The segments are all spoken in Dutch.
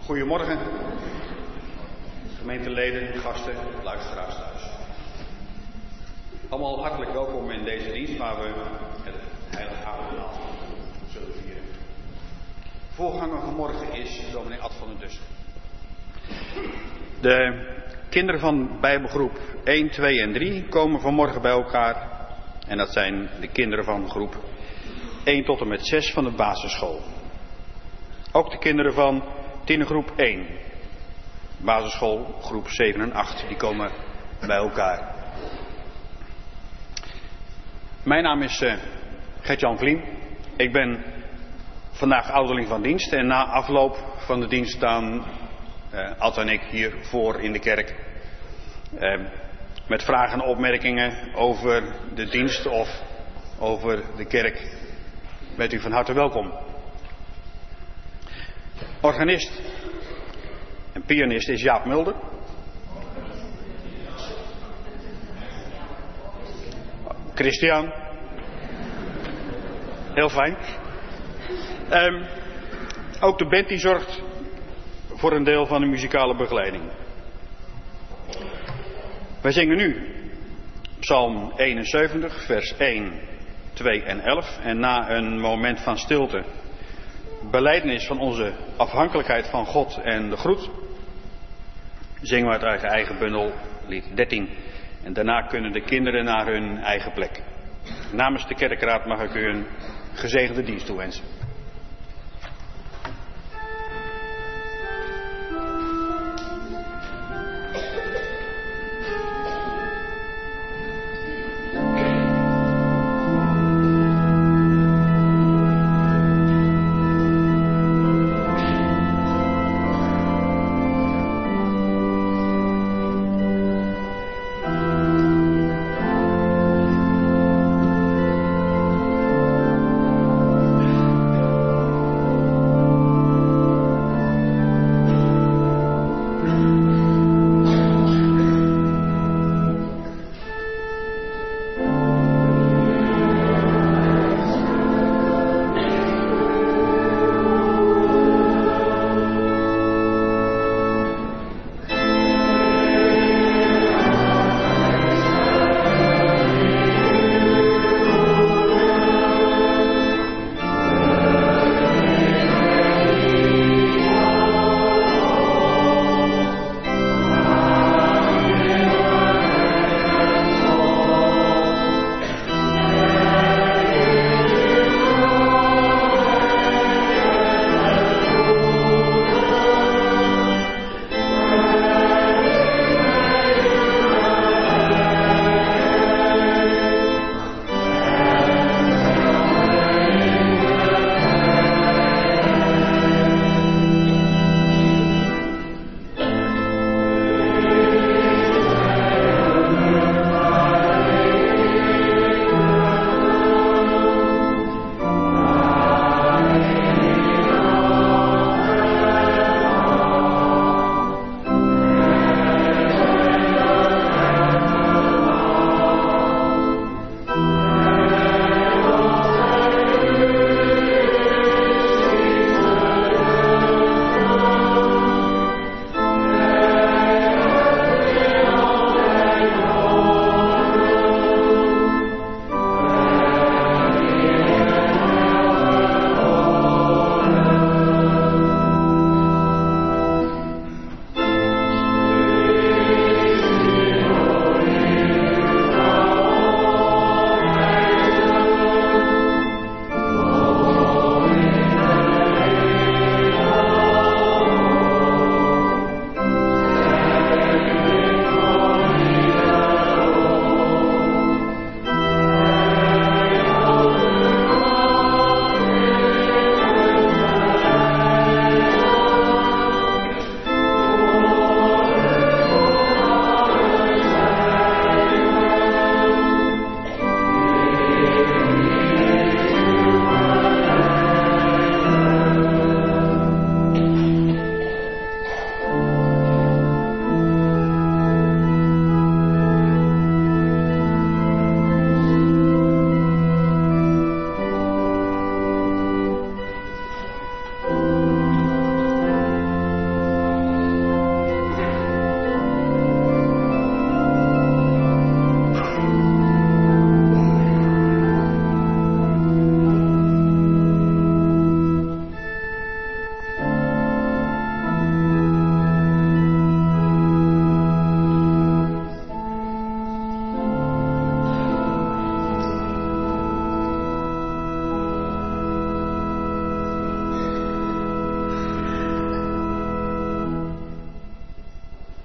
Goedemorgen, gemeenteleden, gasten, luisteraars thuis. Allemaal hartelijk welkom in deze dienst waar we het heilige avondmaal zullen vieren. Voorganger vanmorgen is dominee Ad van den Dussen. De kinderen van Bijbelgroep 1, 2 en 3 komen vanmorgen bij elkaar. En dat zijn de kinderen van groep 1 tot en met 6 van de basisschool. Ook de kinderen van tienergroep 1, basisschool groep 7 en 8, die komen bij elkaar. Mijn naam is Gert-Jan Vlien. Ik ben vandaag ouderling van dienst en na afloop van de dienst staan Ad en ik hier voor in de kerk. Met vragen en opmerkingen over de dienst of over de kerk. Bent u van harte welkom. Organist en pianist is Jaap Mulder. Christian. Heel fijn. Ook de band die zorgt voor een deel van de muzikale begeleiding. Wij zingen nu Psalm 71, vers 1, 2 en 11. En na een moment van stilte, belijdenis van onze afhankelijkheid van God en de groet, zingen we uit eigen bundel, lied 13. En daarna kunnen de kinderen naar hun eigen plek. Namens de kerkraad mag ik u een gezegende dienst toewensen.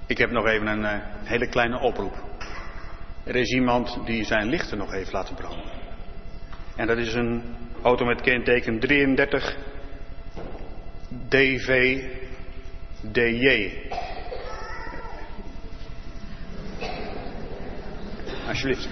Ik heb nog even een hele kleine oproep. Er is iemand die zijn lichten nog heeft laten branden. En dat is een auto met kenteken 33 DVDJ. Alsjeblieft.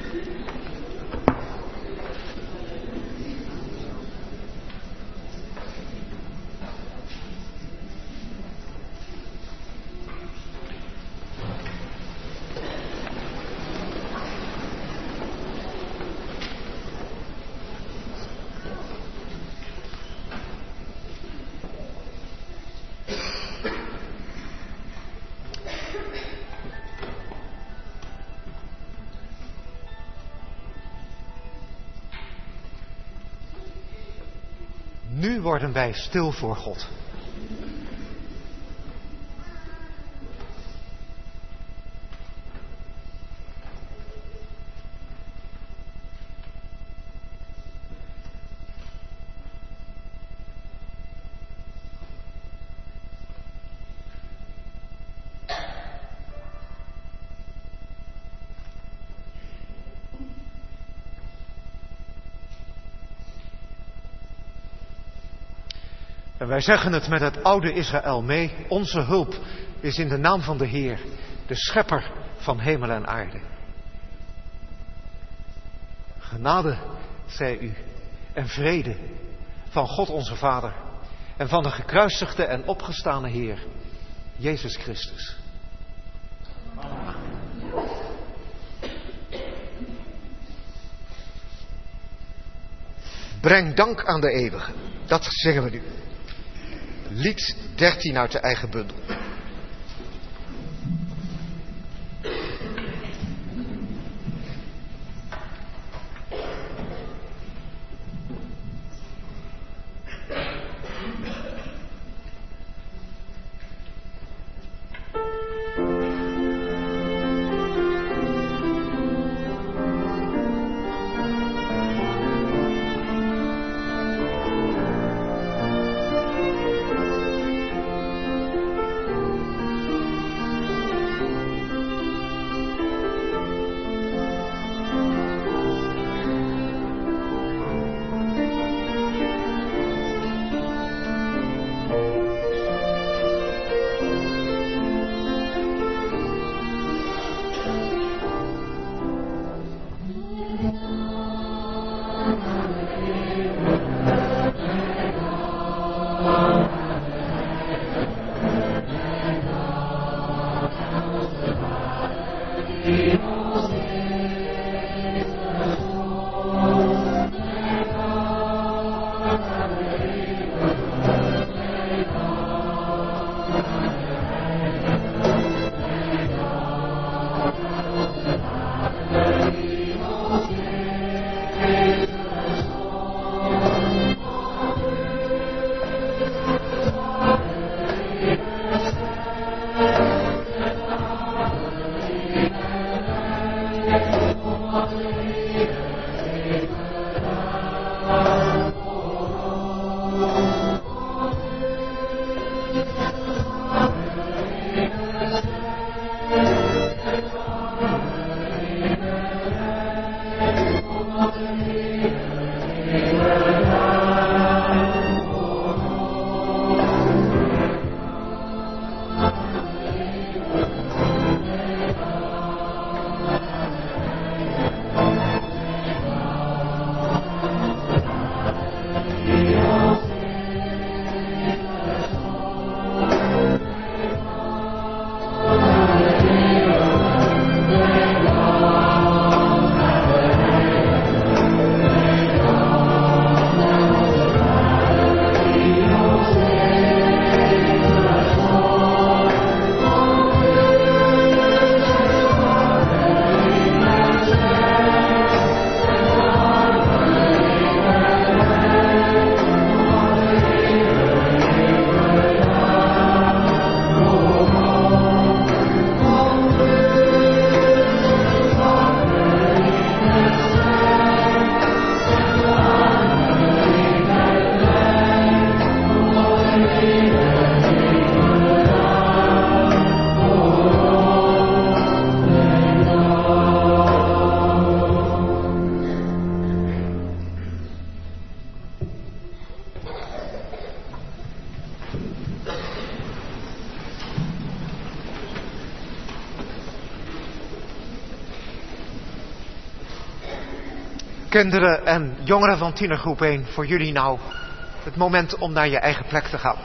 Nu worden wij stil voor God. En wij zeggen het met het oude Israël mee. Onze hulp is in de naam van de Heer, de schepper van hemel en aarde. Genade zij u en vrede van God onze Vader en van de gekruisigde en opgestane Heer, Jezus Christus. Amen. Breng dank aan de eeuwige. Dat zeggen we nu. Lied 13 uit de eigen bundel. Kinderen en jongeren van tienergroep 1, voor jullie nou het moment om naar je eigen plek te gaan.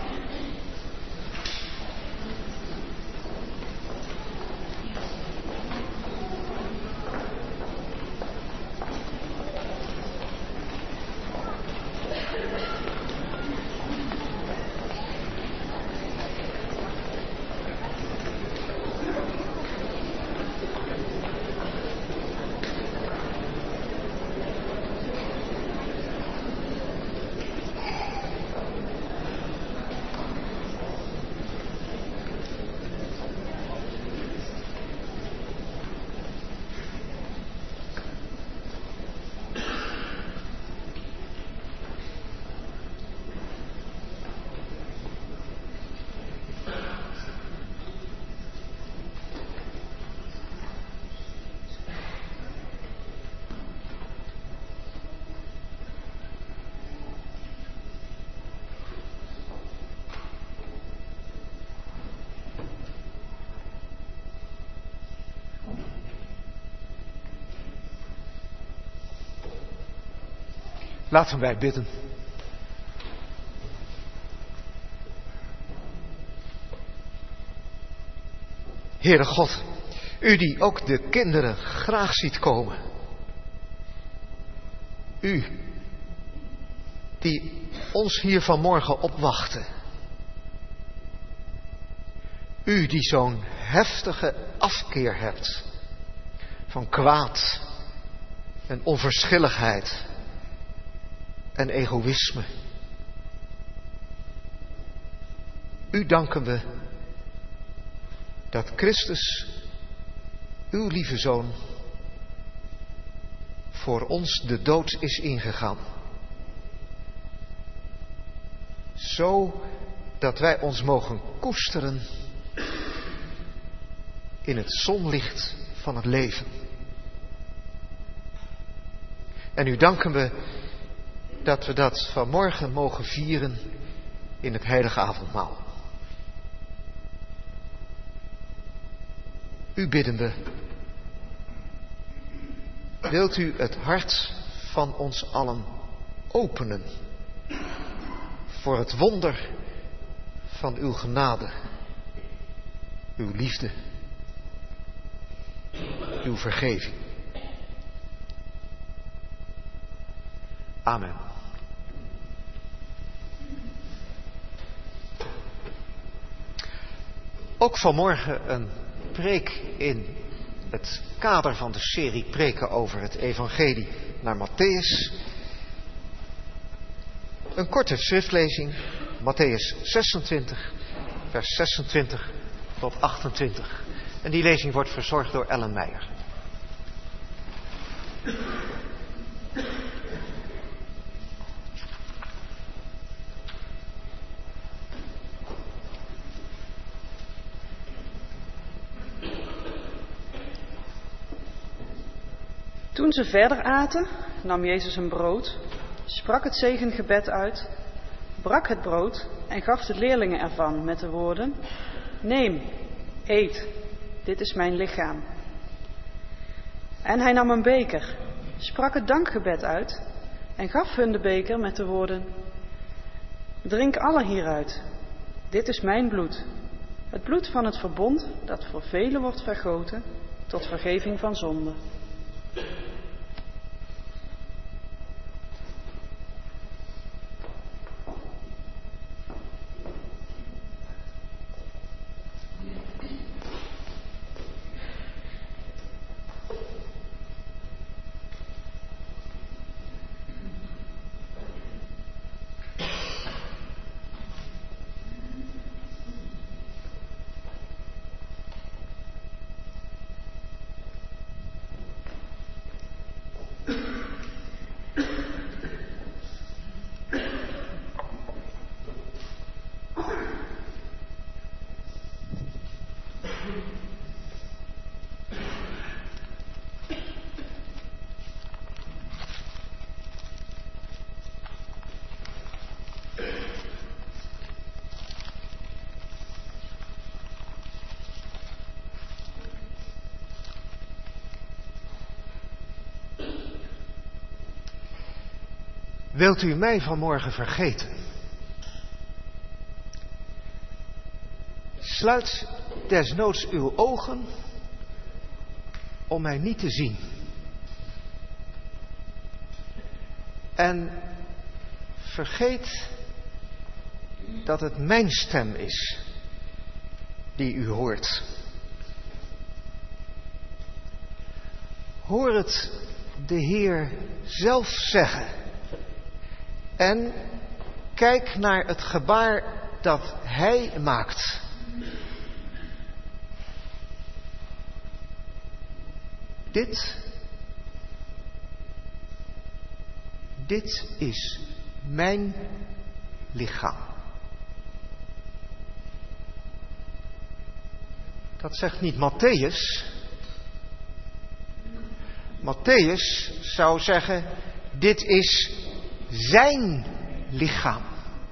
Laten wij bidden. Heere God, u die ook de kinderen graag ziet komen. U die ons hier vanmorgen opwachtte. U die zo'n heftige afkeer hebt van kwaad en onverschilligheid en egoïsme. U danken we dat Christus, uw lieve Zoon, voor ons de dood is ingegaan. Zo dat wij ons mogen koesteren in het zonlicht van het leven. En u danken we dat we dat vanmorgen mogen vieren in het heilige avondmaal. U bidden we. Wilt u het hart van ons allen openen voor het wonder van uw genade, uw liefde, uw vergeving. Amen. Ook vanmorgen een preek in het kader van de serie preken over het evangelie naar Mattheüs. Een korte schriftlezing, Mattheüs 26, vers 26 tot 28. En die lezing wordt verzorgd door Ellen Meijer. Toen ze verder aten, nam Jezus een brood, sprak het zegengebed uit, brak het brood en gaf de leerlingen ervan met de woorden: Neem, eet, dit is mijn lichaam. En hij nam een beker, sprak het dankgebed uit en gaf hun de beker met de woorden: Drink alle hieruit, dit is mijn bloed, het bloed van het verbond dat voor velen wordt vergoten tot vergeving van zonde. Wilt u mij vanmorgen vergeten? Sluit desnoods uw ogen om mij niet te zien. En vergeet dat het mijn stem is die u hoort. Hoor het de Heer zelf zeggen. En kijk naar het gebaar dat Hij maakt. Dit is mijn lichaam. Dat zegt niet Mattheüs. Mattheüs zou zeggen, dit is zijn lichaam.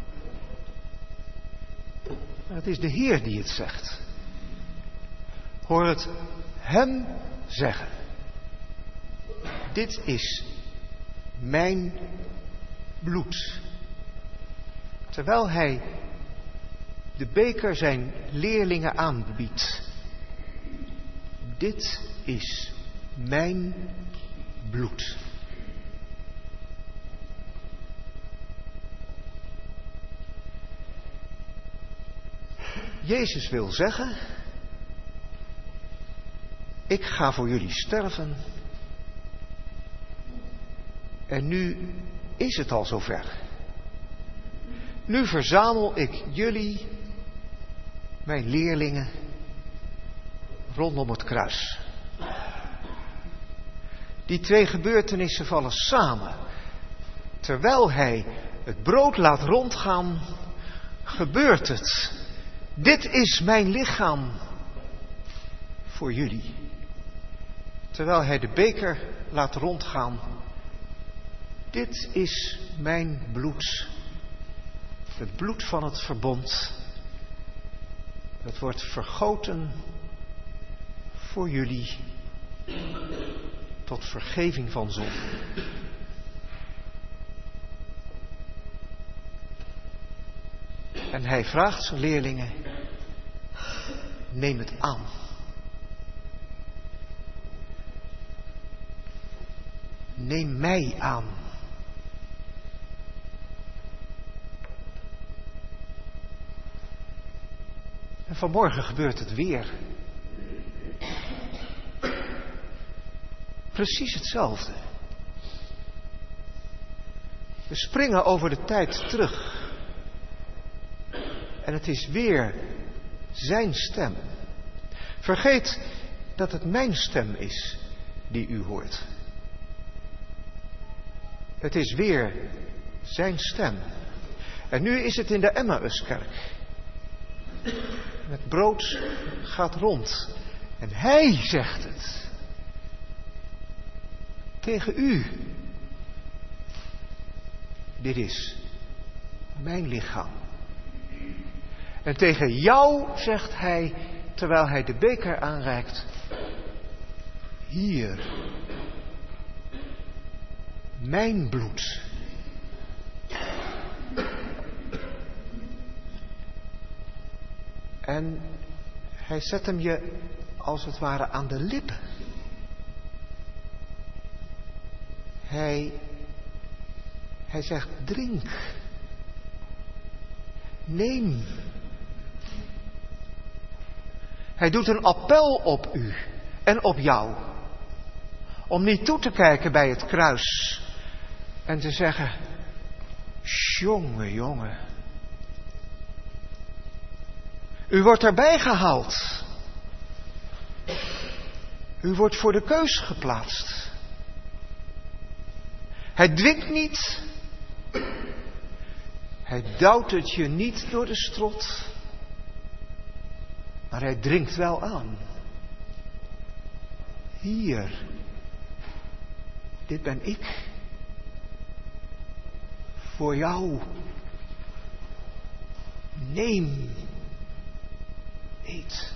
Maar het is de Heer die het zegt. Hoor het hem zeggen. Dit is mijn bloed. Terwijl hij de beker zijn leerlingen aanbiedt. Dit is mijn bloed. Jezus wil zeggen, ik ga voor jullie sterven. En nu is het al zover. Nu verzamel ik jullie, mijn leerlingen, rondom het kruis. Die twee gebeurtenissen vallen samen. Terwijl hij het brood laat rondgaan, gebeurt het. Dit is mijn lichaam voor jullie. Terwijl hij de beker laat rondgaan. Dit is mijn bloed. Het bloed van het verbond. Het wordt vergoten voor jullie. Tot vergeving van zonde. En hij vraagt zijn leerlingen, neem het aan. Neem mij aan. En vanmorgen gebeurt het weer. Precies hetzelfde. We springen over de tijd terug. En het is weer zijn stem. Vergeet dat het mijn stem is die u hoort. Het is weer zijn stem. En nu is het in de Emmauskerk. Het brood gaat rond. En hij zegt het. Tegen u. Dit is mijn lichaam. En tegen jou zegt hij, terwijl hij de beker aanreikt. Hier. Mijn bloed. En hij zet hem je als het ware aan de lippen. Hij zegt, drink. Neem. Hij doet een appel op u en op jou. Om niet toe te kijken bij het kruis. En te zeggen, jongen. U wordt erbij gehaald. U wordt voor de keus geplaatst. Hij dwingt niet. Hij duwt het je niet door de strot. Maar hij dringt wel aan. Hier. Dit ben ik. Voor jou. Neem. Eet.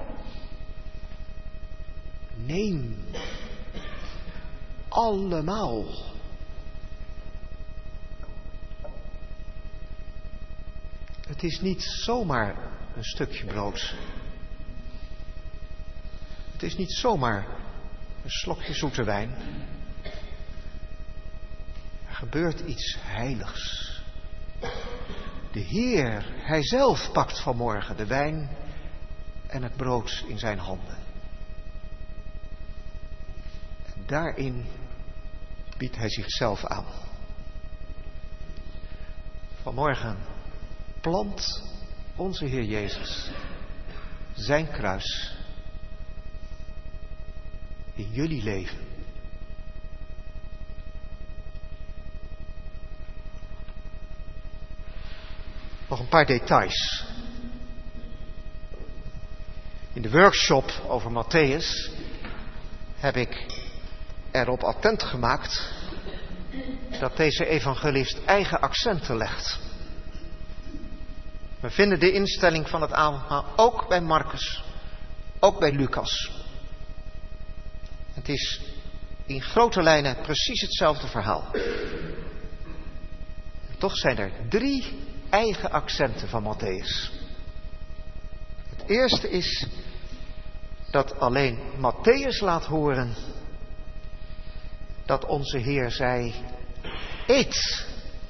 Neem. Allemaal. Het is niet zomaar een stukje brood. Het is niet zomaar een slokje zoete wijn. Er gebeurt iets heiligs. De Heer, Hij zelf pakt vanmorgen de wijn en het brood in zijn handen. En daarin biedt Hij zichzelf aan. Vanmorgen plant onze Heer Jezus zijn kruis in jullie leven. Nog een paar details. In de workshop over Mattheüs heb ik erop attent gemaakt dat deze evangelist eigen accenten legt. We vinden de instelling van het avondmaal ook bij Marcus, ook bij Lucas. Het is in grote lijnen precies hetzelfde verhaal. En toch zijn er 3 eigen accenten van Mattheüs. Het eerste is dat alleen Mattheüs laat horen dat onze Heer zei: eet,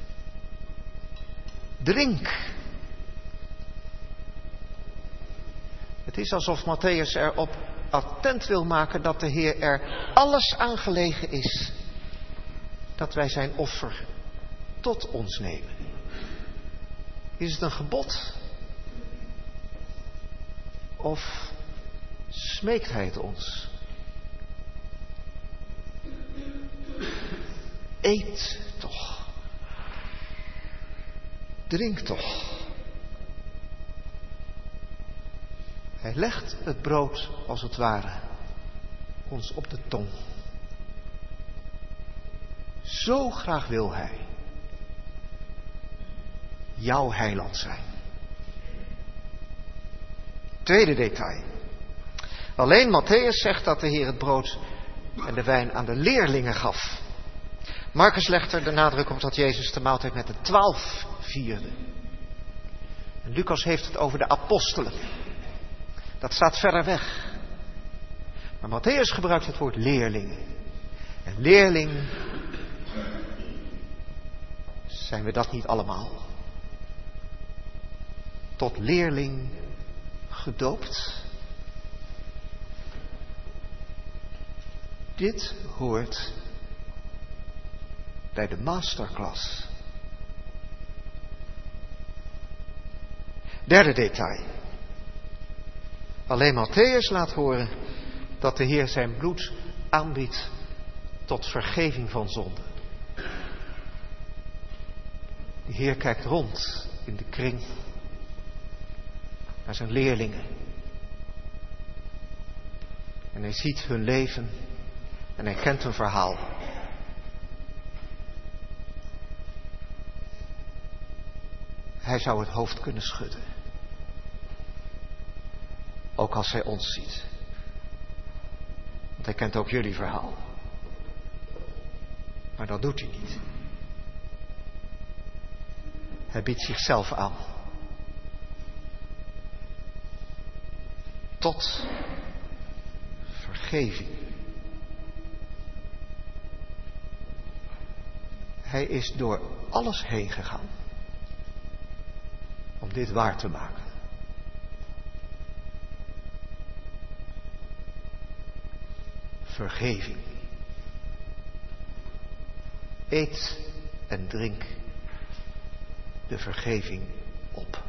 drink. Het is alsof Mattheüs erop attent wil maken dat de Heer er alles aan gelegen is dat wij zijn offer tot ons nemen. Is het een gebod? Of smeekt Hij het ons? Eet toch. Drink toch. Hij legt het brood, als het ware, ons op de tong. Zo graag wil Hij jouw heiland zijn. Tweede detail. Alleen Mattheüs zegt dat de Heer het brood en de wijn aan de leerlingen gaf. Marcus legt er de nadruk op dat Jezus de maaltijd met de 12 vierde. En Lucas heeft het over de apostelen. Dat staat verder weg. Maar Mattheüs gebruikt het woord leerlingen. En leerling, zijn we dat niet allemaal? Tot leerling gedoopt. Dit hoort bij de masterclass. Derde detail. Alleen Mattheüs laat horen dat de Heer zijn bloed aanbiedt tot vergeving van zonde. De Heer kijkt rond in de kring naar zijn leerlingen. En hij ziet hun leven en hij kent hun verhaal. Hij zou het hoofd kunnen schudden. Ook als hij ons ziet. Want hij kent ook jullie verhaal. Maar dat doet hij niet. Hij biedt zichzelf aan. Tot vergeving. Hij is door alles heen gegaan. Om dit waar te maken. Vergeving. Eet en drink de vergeving op.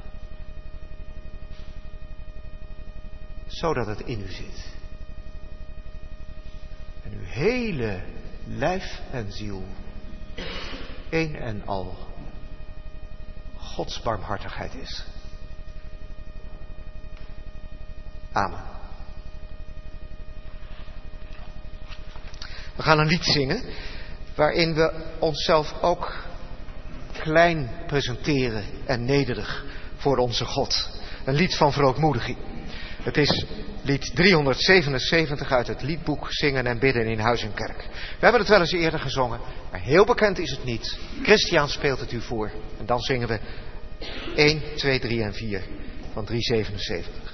Zodat het in u zit. En uw hele lijf en ziel, één en al, Gods barmhartigheid is. Amen. We gaan een lied zingen waarin we onszelf ook klein presenteren en nederig voor onze God. Een lied van verootmoediging. Het is lied 377 uit het liedboek Zingen en Bidden in Huis en Kerk. We hebben het wel eens eerder gezongen, maar heel bekend is het niet. Christian speelt het u voor en dan zingen we 1, 2, 3 en 4 van 377.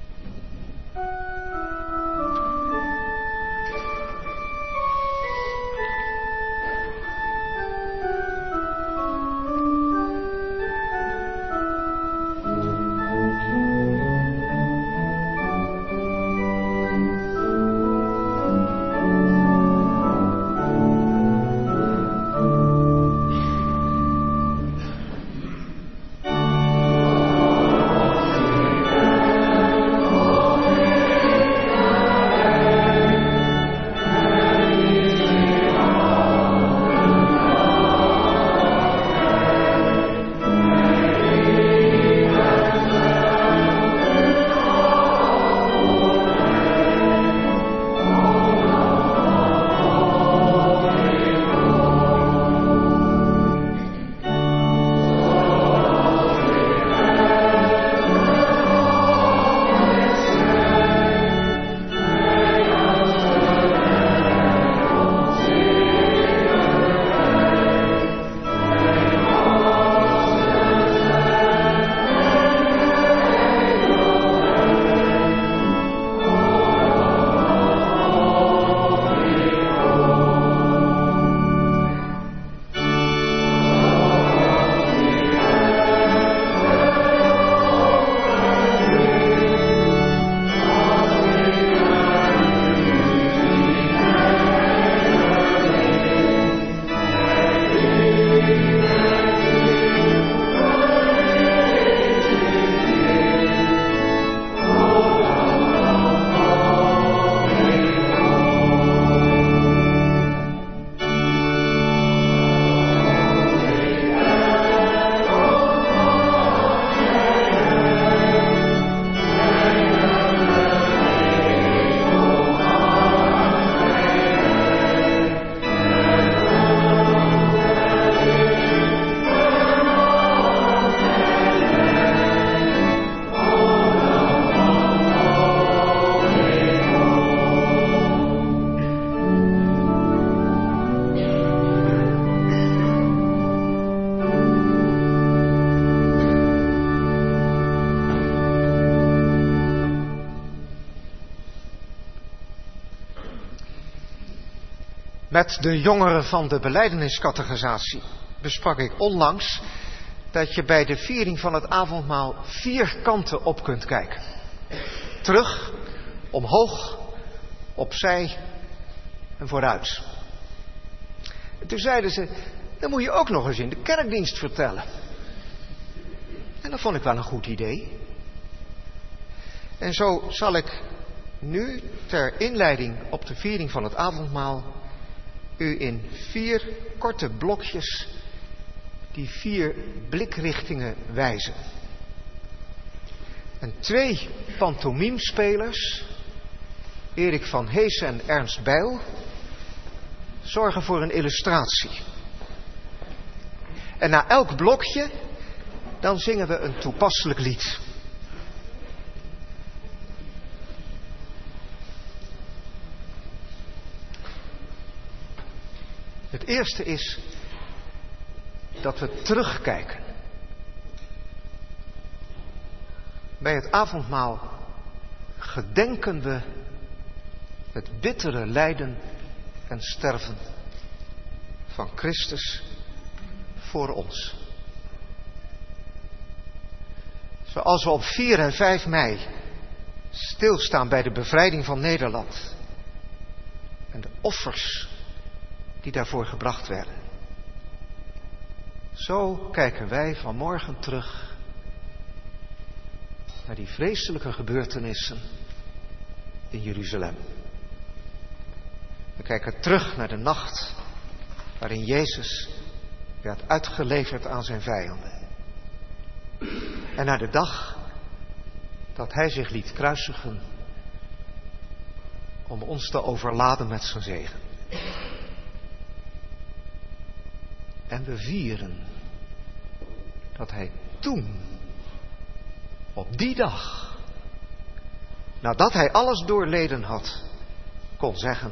Met de jongeren van de belijdeniscatechisatie besprak ik onlangs dat je bij de viering van het avondmaal 4 kanten op kunt kijken. Terug, omhoog, opzij en vooruit. En toen zeiden ze, dat moet je ook nog eens in de kerkdienst vertellen. En dat vond ik wel een goed idee. En zo zal ik nu ter inleiding op de viering van het avondmaal u in 4 korte blokjes die 4 blikrichtingen wijzen. En 2 pantomimespelers, Erik van Heesen en Ernst Bijl, zorgen voor een illustratie. En na elk blokje, dan zingen we een toepasselijk lied. Het eerste is dat we terugkijken. Bij het avondmaal gedenken we het bittere lijden en sterven van Christus voor ons. Zoals we op 4 en 5 mei stilstaan bij de bevrijding van Nederland en de offers die daarvoor gebracht werden. Zo kijken wij vanmorgen terug naar die vreselijke gebeurtenissen in Jeruzalem. We kijken terug naar de nacht waarin Jezus werd uitgeleverd aan zijn vijanden. En naar de dag dat hij zich liet kruisigen om ons te overladen met zijn zegen. En we vieren dat hij toen, op die dag, nadat hij alles doorleden had, kon zeggen: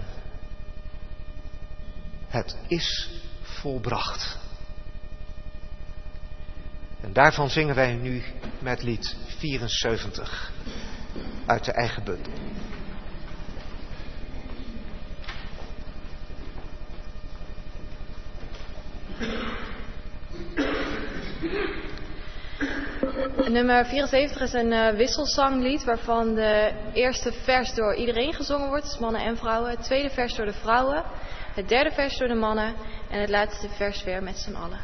het is volbracht. En daarvan zingen wij nu met lied 74 uit de eigen bundel. Nummer 74 is een wisselzanglied waarvan de eerste vers door iedereen gezongen wordt, dus mannen en vrouwen. Het tweede vers door de vrouwen, het derde vers door de mannen en het laatste vers weer met z'n allen.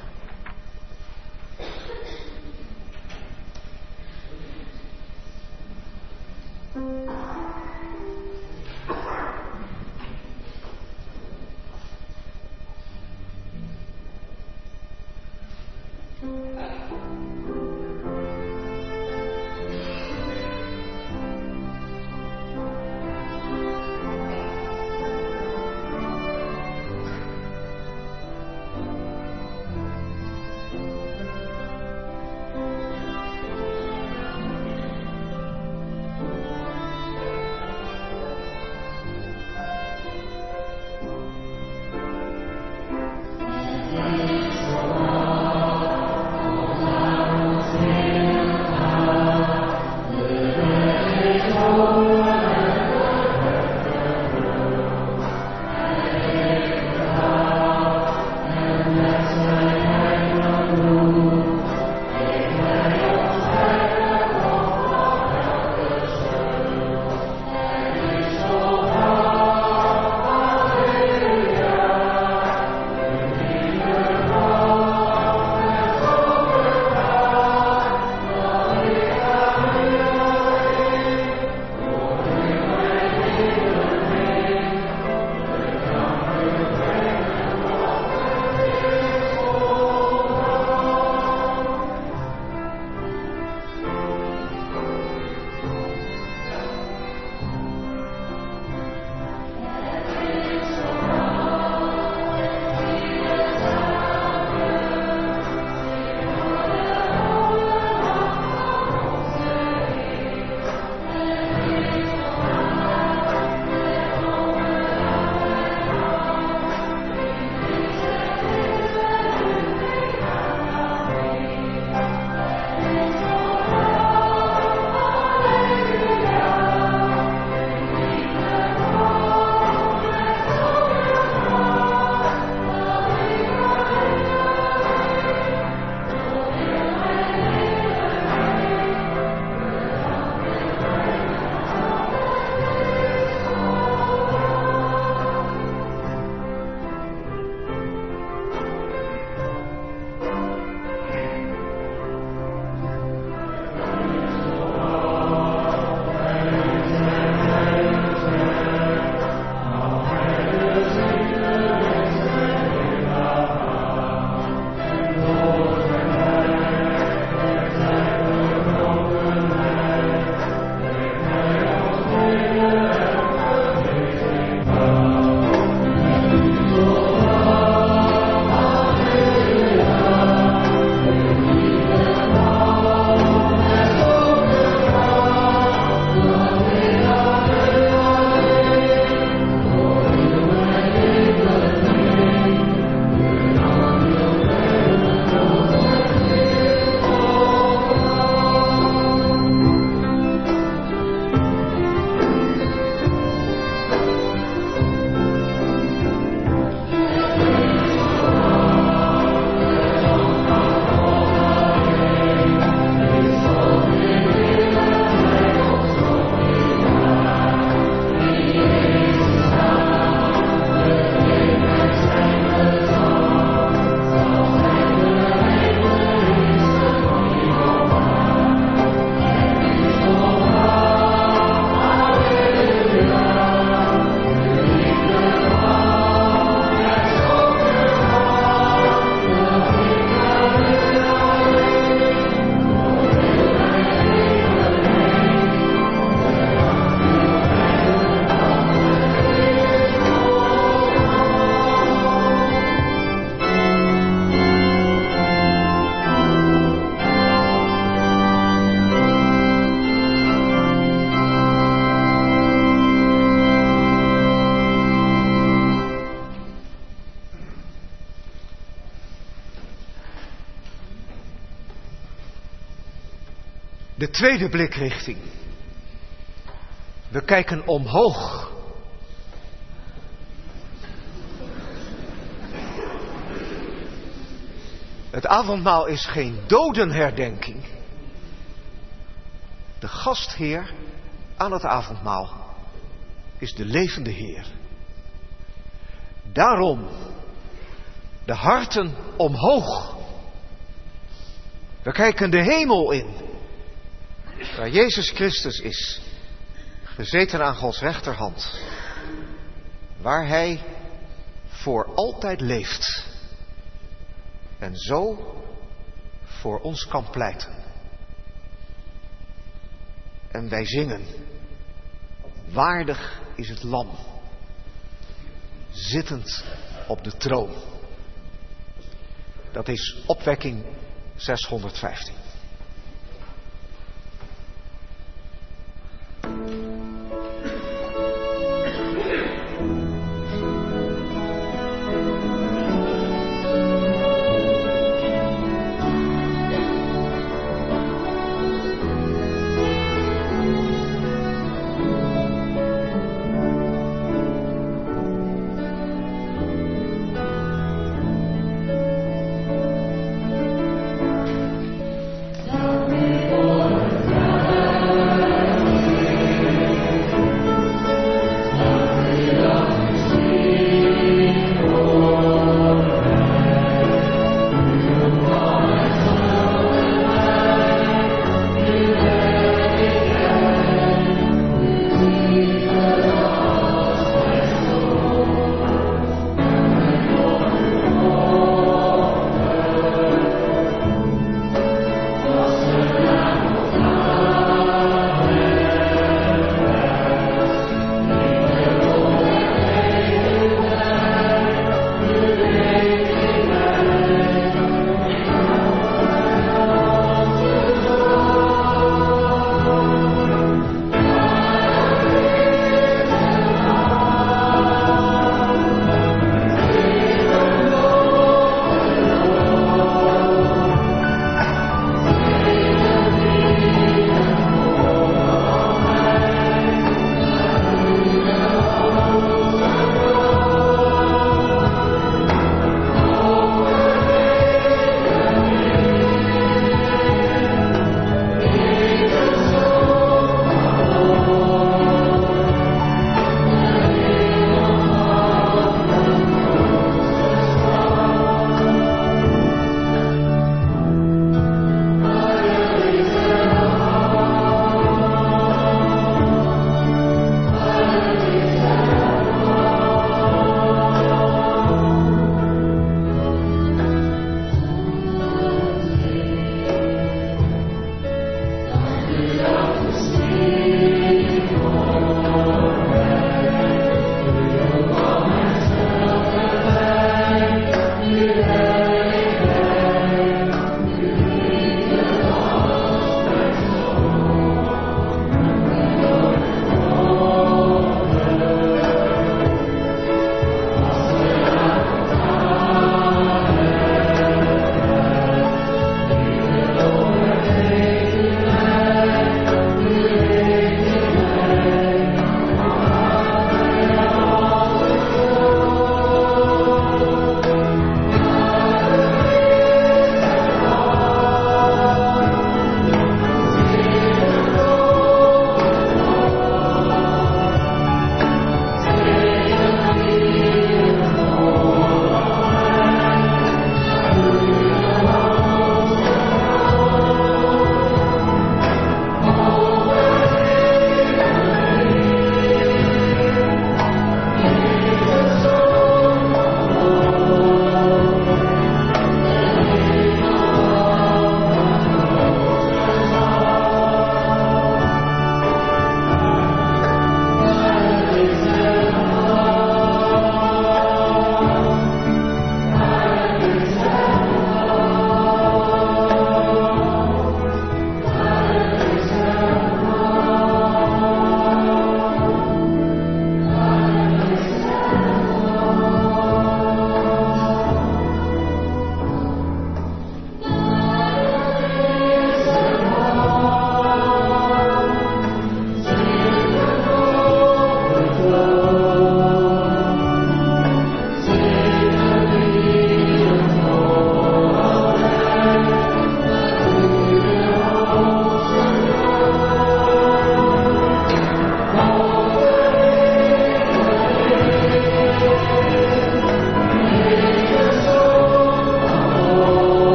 tweede blikrichting. We kijken omhoog. Het avondmaal is geen dodenherdenking. De gastheer aan het avondmaal is de levende Heer. Daarom de harten omhoog. We kijken de hemel in, waar Jezus Christus is, gezeten aan Gods rechterhand, waar Hij voor altijd leeft en zo voor ons kan pleiten. En wij zingen, waardig is het lam, zittend op de troon. Dat is opwekking 615.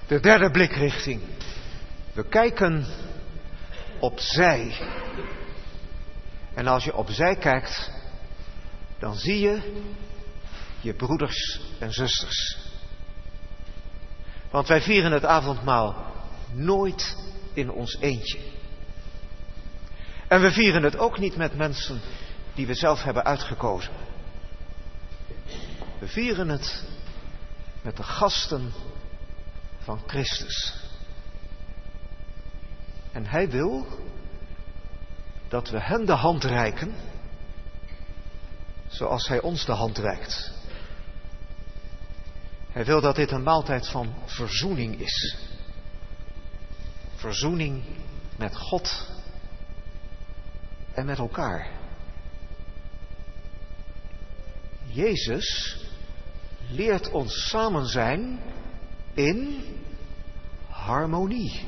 De derde blikrichting. We kijken opzij. En als je opzij kijkt, dan zie je je broeders en zusters. Want wij vieren het avondmaal nooit in ons eentje. En we vieren het ook niet met mensen die we zelf hebben uitgekozen. We vieren het met de gasten van Christus. En Hij wil dat we hen de hand reiken, zoals Hij ons de hand reikt. Hij wil dat dit een maaltijd van verzoening is. Verzoening met God en met elkaar. Jezus leert ons samen zijn in harmonie.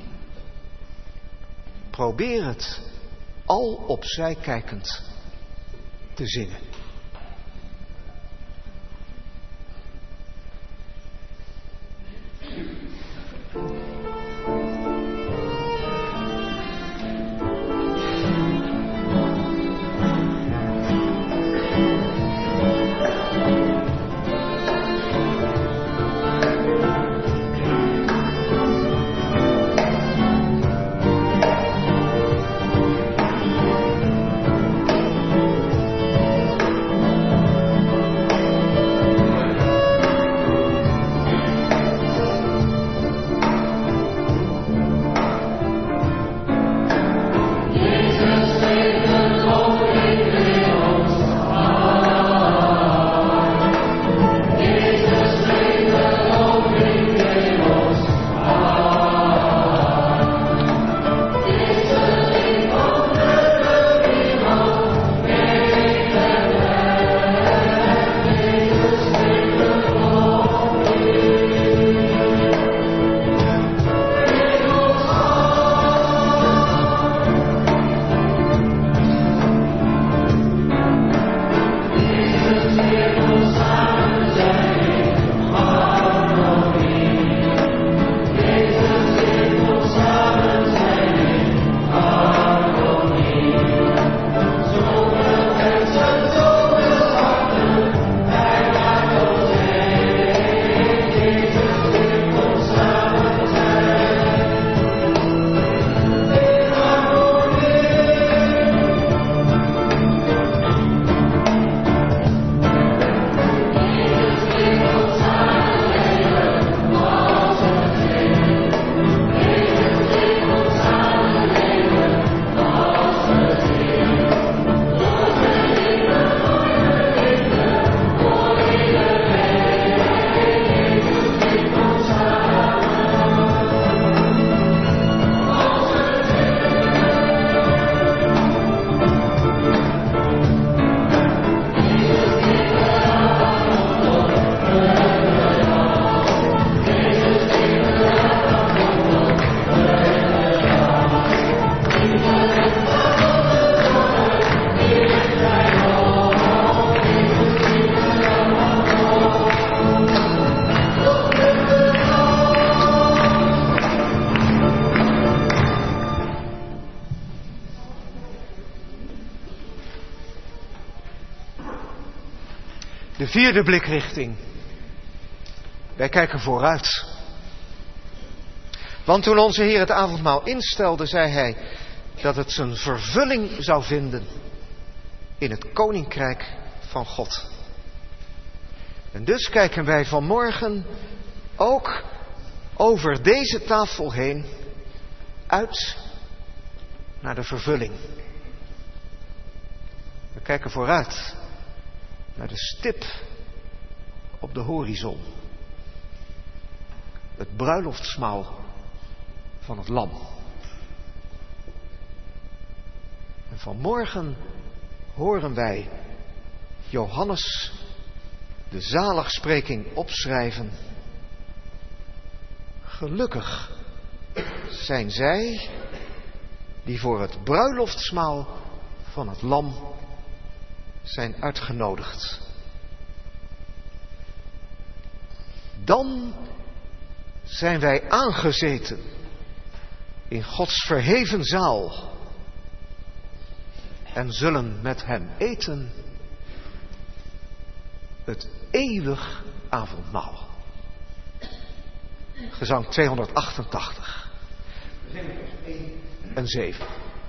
Probeer het al opzij kijkend te zingen. De vierde blikrichting. Wij kijken vooruit. Want toen onze Heer het avondmaal instelde, zei Hij dat het zijn vervulling zou vinden in het koninkrijk van God. En dus kijken wij vanmorgen ook over deze tafel heen uit naar de vervulling. We kijken vooruit naar de stip op de horizon. Het bruiloftsmaal van het lam. En vanmorgen horen wij Johannes de zaligspreking opschrijven. Gelukkig zijn zij die voor het bruiloftsmaal van het lam zijn uitgenodigd. Dan zijn wij aangezeten in Gods verheven zaal en zullen met hem eten het eeuwig avondmaal. Gezang 288. Vers 1 en 7.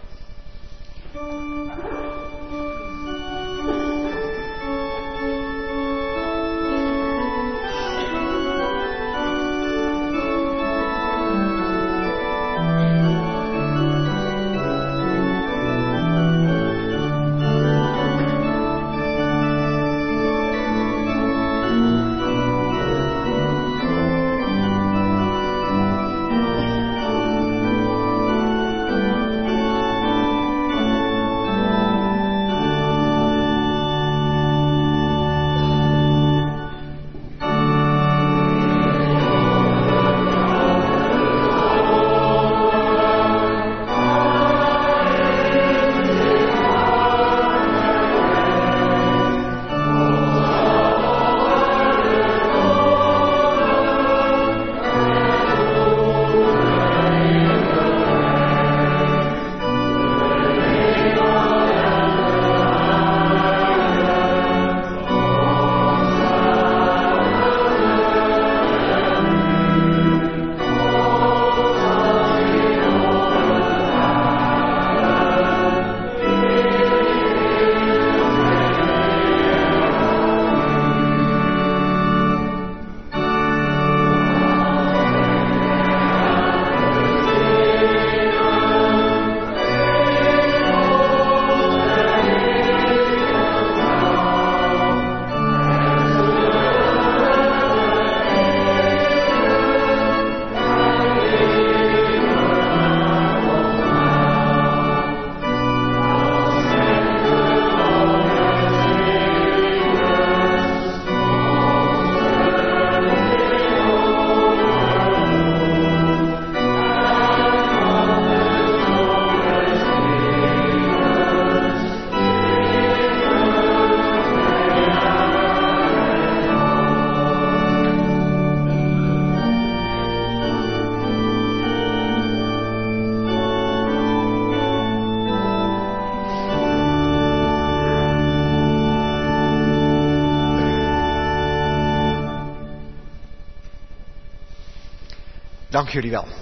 Dank jullie wel,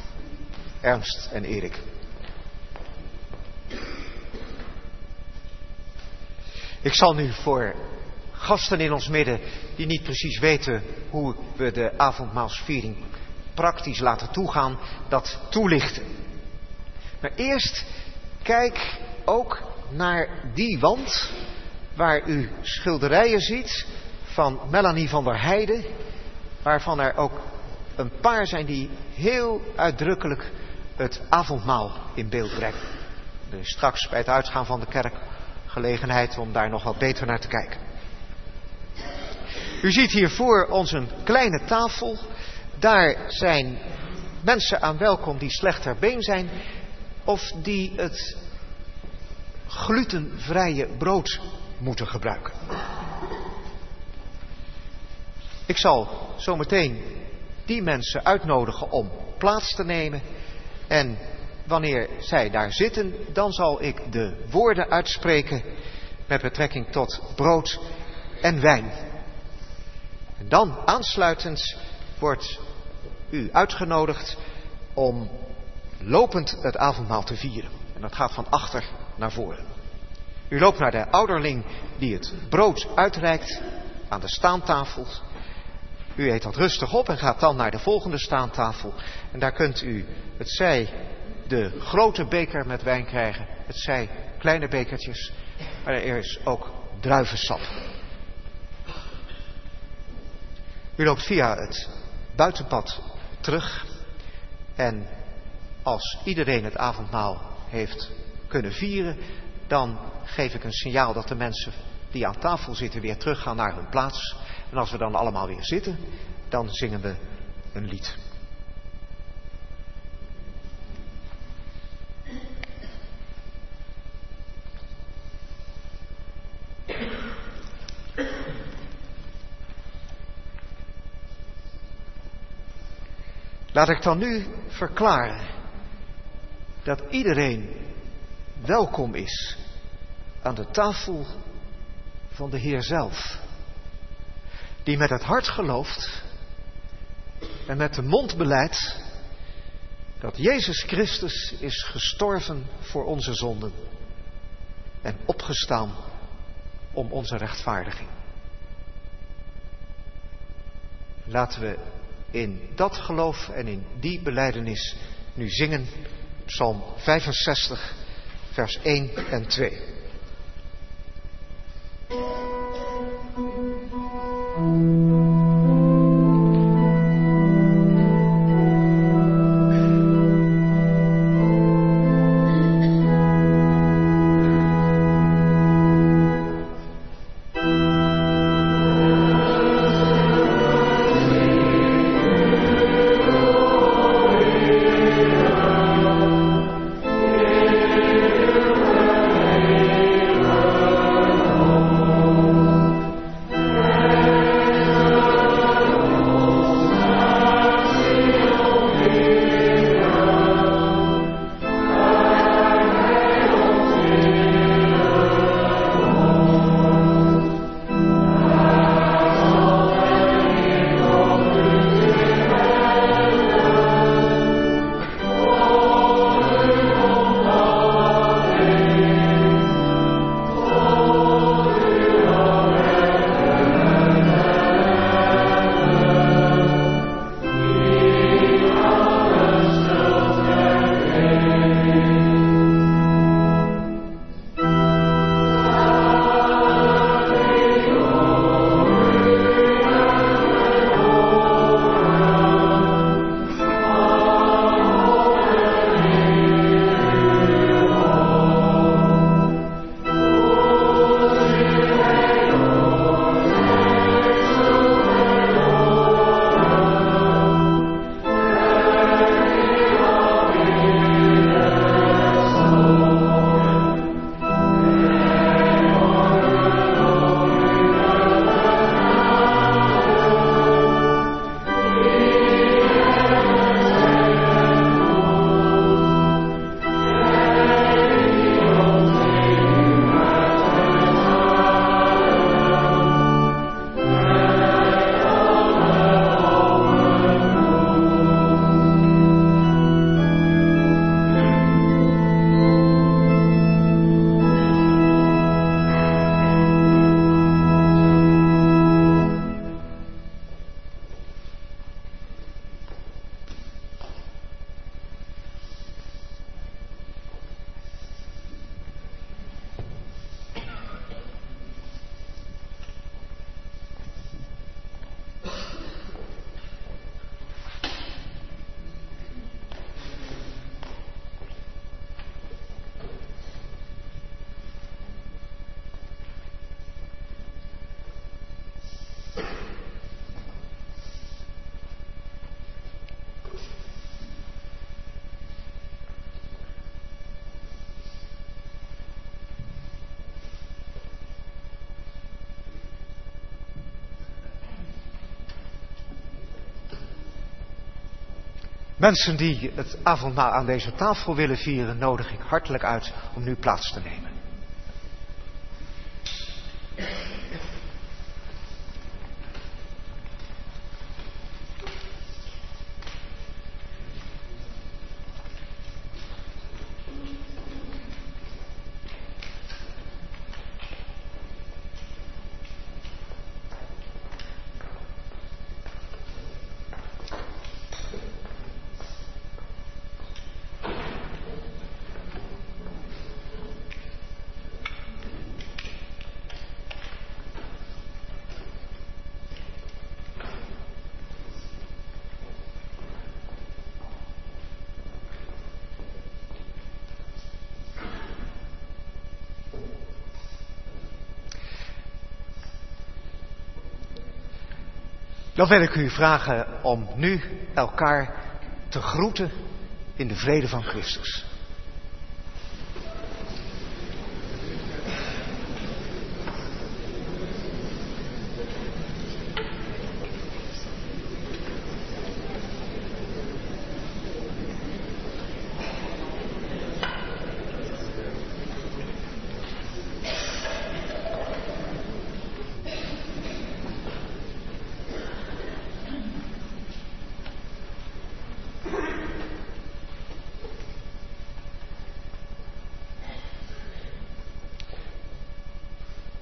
Ernst en Erik. Ik zal nu voor gasten in ons midden die niet precies weten hoe we de avondmaalsviering praktisch laten toegaan, dat toelichten. Maar eerst kijk ook naar die wand waar u schilderijen ziet van Melanie van der Heijden, waarvan er ook een paar zijn die heel uitdrukkelijk het avondmaal in beeld brengen. Er is straks bij het uitgaan van de kerk gelegenheid om daar nog wat beter naar te kijken. U ziet hier voor ons een kleine tafel. Daar zijn mensen aan welkom die slecht ter been zijn of die het glutenvrije brood moeten gebruiken. Ik zal zometeen die mensen uitnodigen om plaats te nemen. En wanneer zij daar zitten, dan zal ik de woorden uitspreken met betrekking tot brood en wijn. En dan aansluitend wordt u uitgenodigd om lopend het avondmaal te vieren. En dat gaat van achter naar voren. U loopt naar de ouderling die het brood uitreikt aan de staantafel. U eet dat rustig op en gaat dan naar de volgende staantafel. En daar kunt u, het zij de grote beker met wijn krijgen, het zij kleine bekertjes. Maar er is ook druivensap. U loopt via het buitenpad terug. En als iedereen het avondmaal heeft kunnen vieren, dan geef ik een signaal dat de mensen die aan tafel zitten weer teruggaan naar hun plaats. En als we dan allemaal weer zitten, dan zingen we een lied. Laat ik dan nu verklaren dat iedereen welkom is aan de tafel van de Heer zelf, die met het hart gelooft en met de mond belijdt dat Jezus Christus is gestorven voor onze zonden en opgestaan om onze rechtvaardiging. Laten we in dat geloof en in die belijdenis nu zingen Psalm 65, vers 1 en 2. Mensen die het avondmaal aan deze tafel willen vieren, nodig ik hartelijk uit om nu plaats te nemen. Dan wil ik u vragen om nu elkaar te groeten in de vrede van Christus.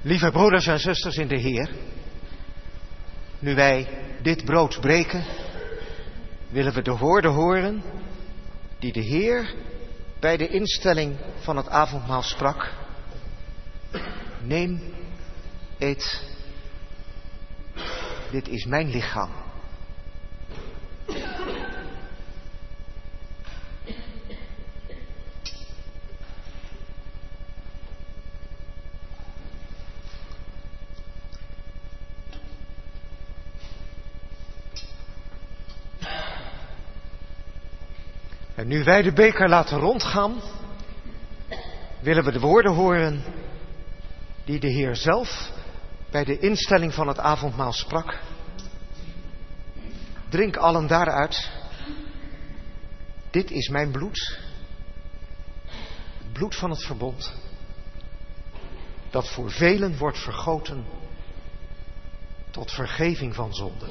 Lieve broeders en zusters in de Heer, nu wij dit brood breken, willen we de woorden horen die de Heer bij de instelling van het avondmaal sprak. Neem, eet, dit is mijn lichaam. En nu wij de beker laten rondgaan, willen we de woorden horen die de Heer zelf bij de instelling van het avondmaal sprak. Drink allen daaruit. Dit is mijn bloed, het bloed van het verbond, dat voor velen wordt vergoten tot vergeving van zonden.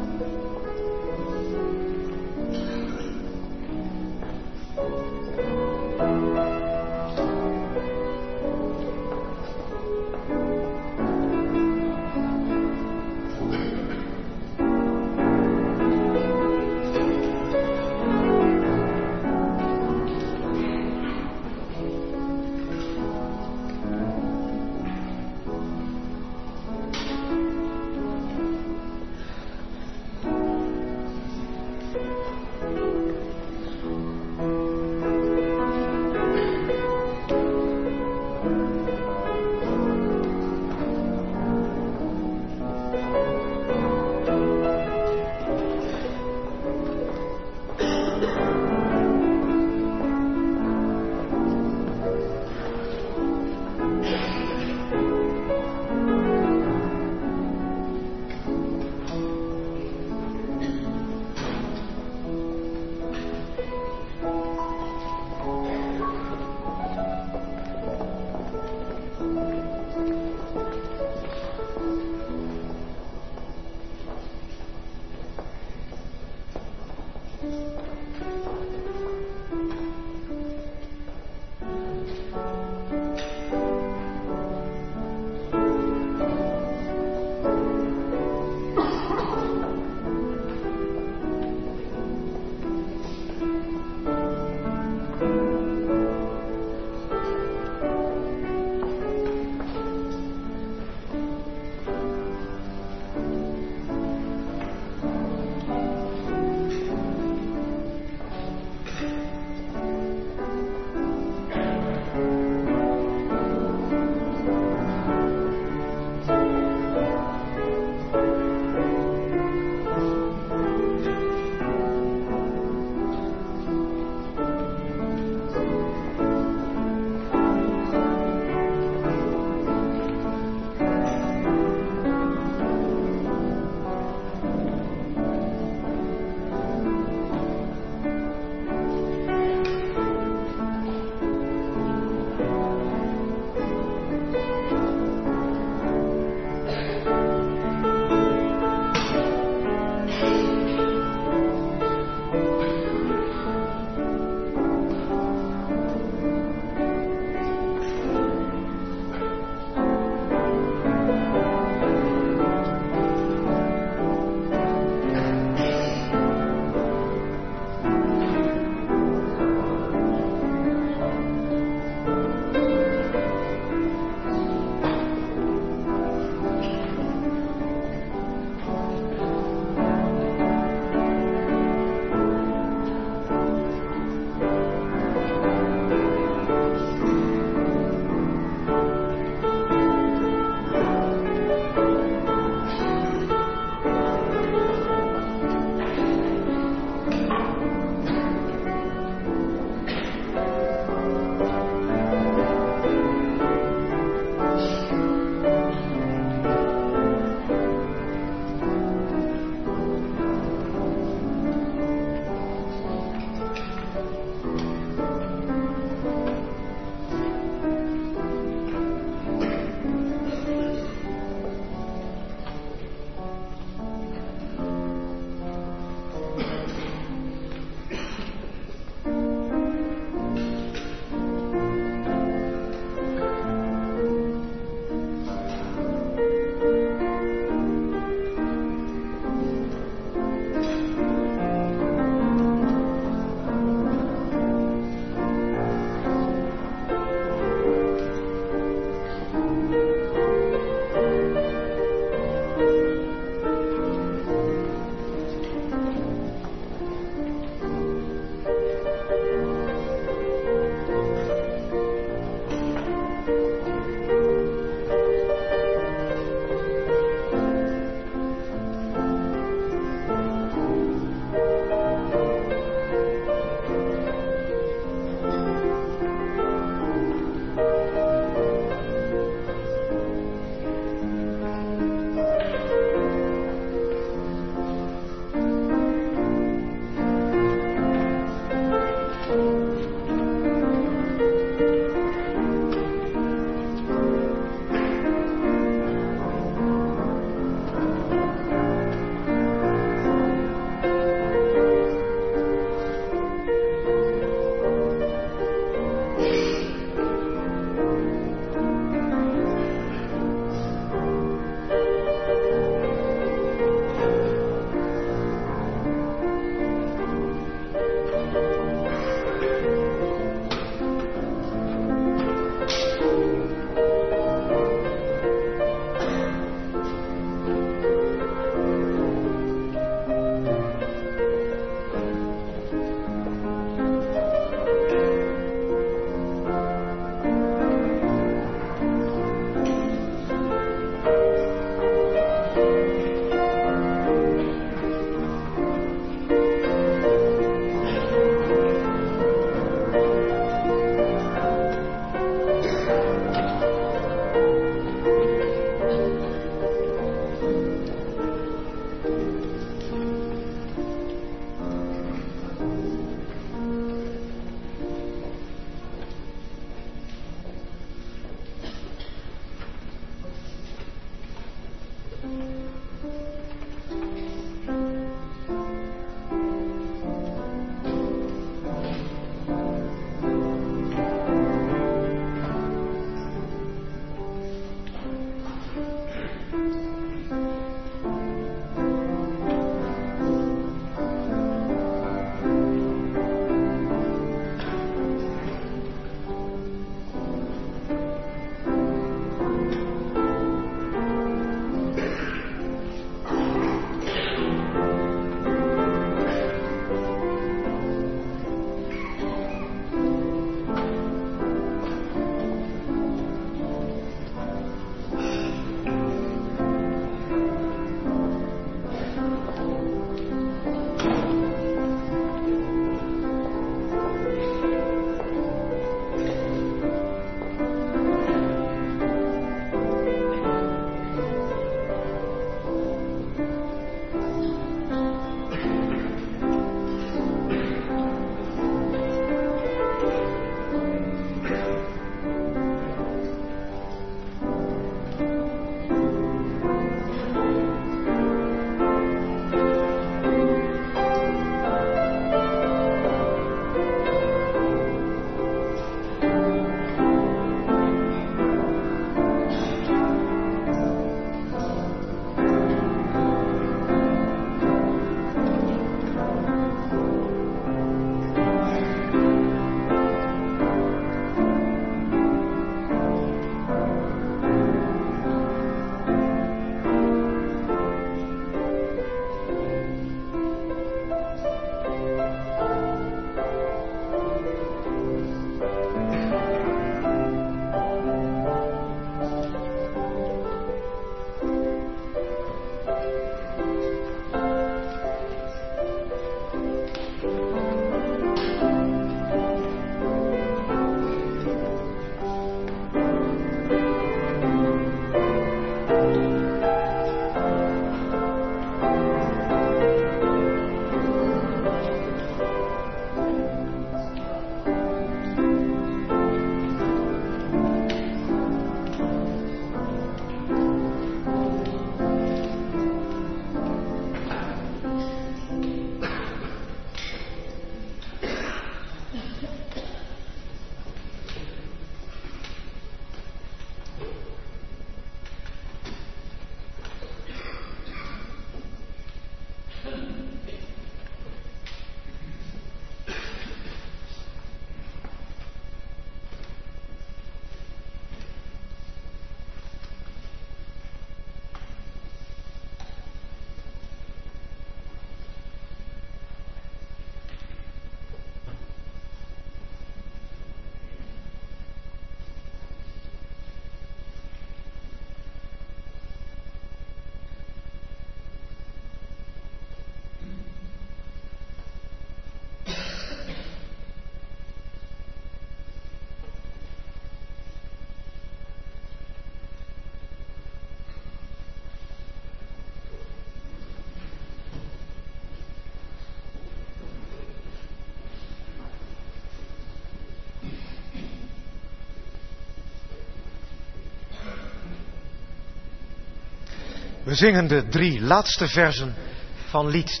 We zingen de 3 laatste versen van lied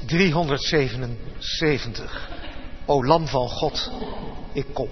377. O Lam van God, ik kom.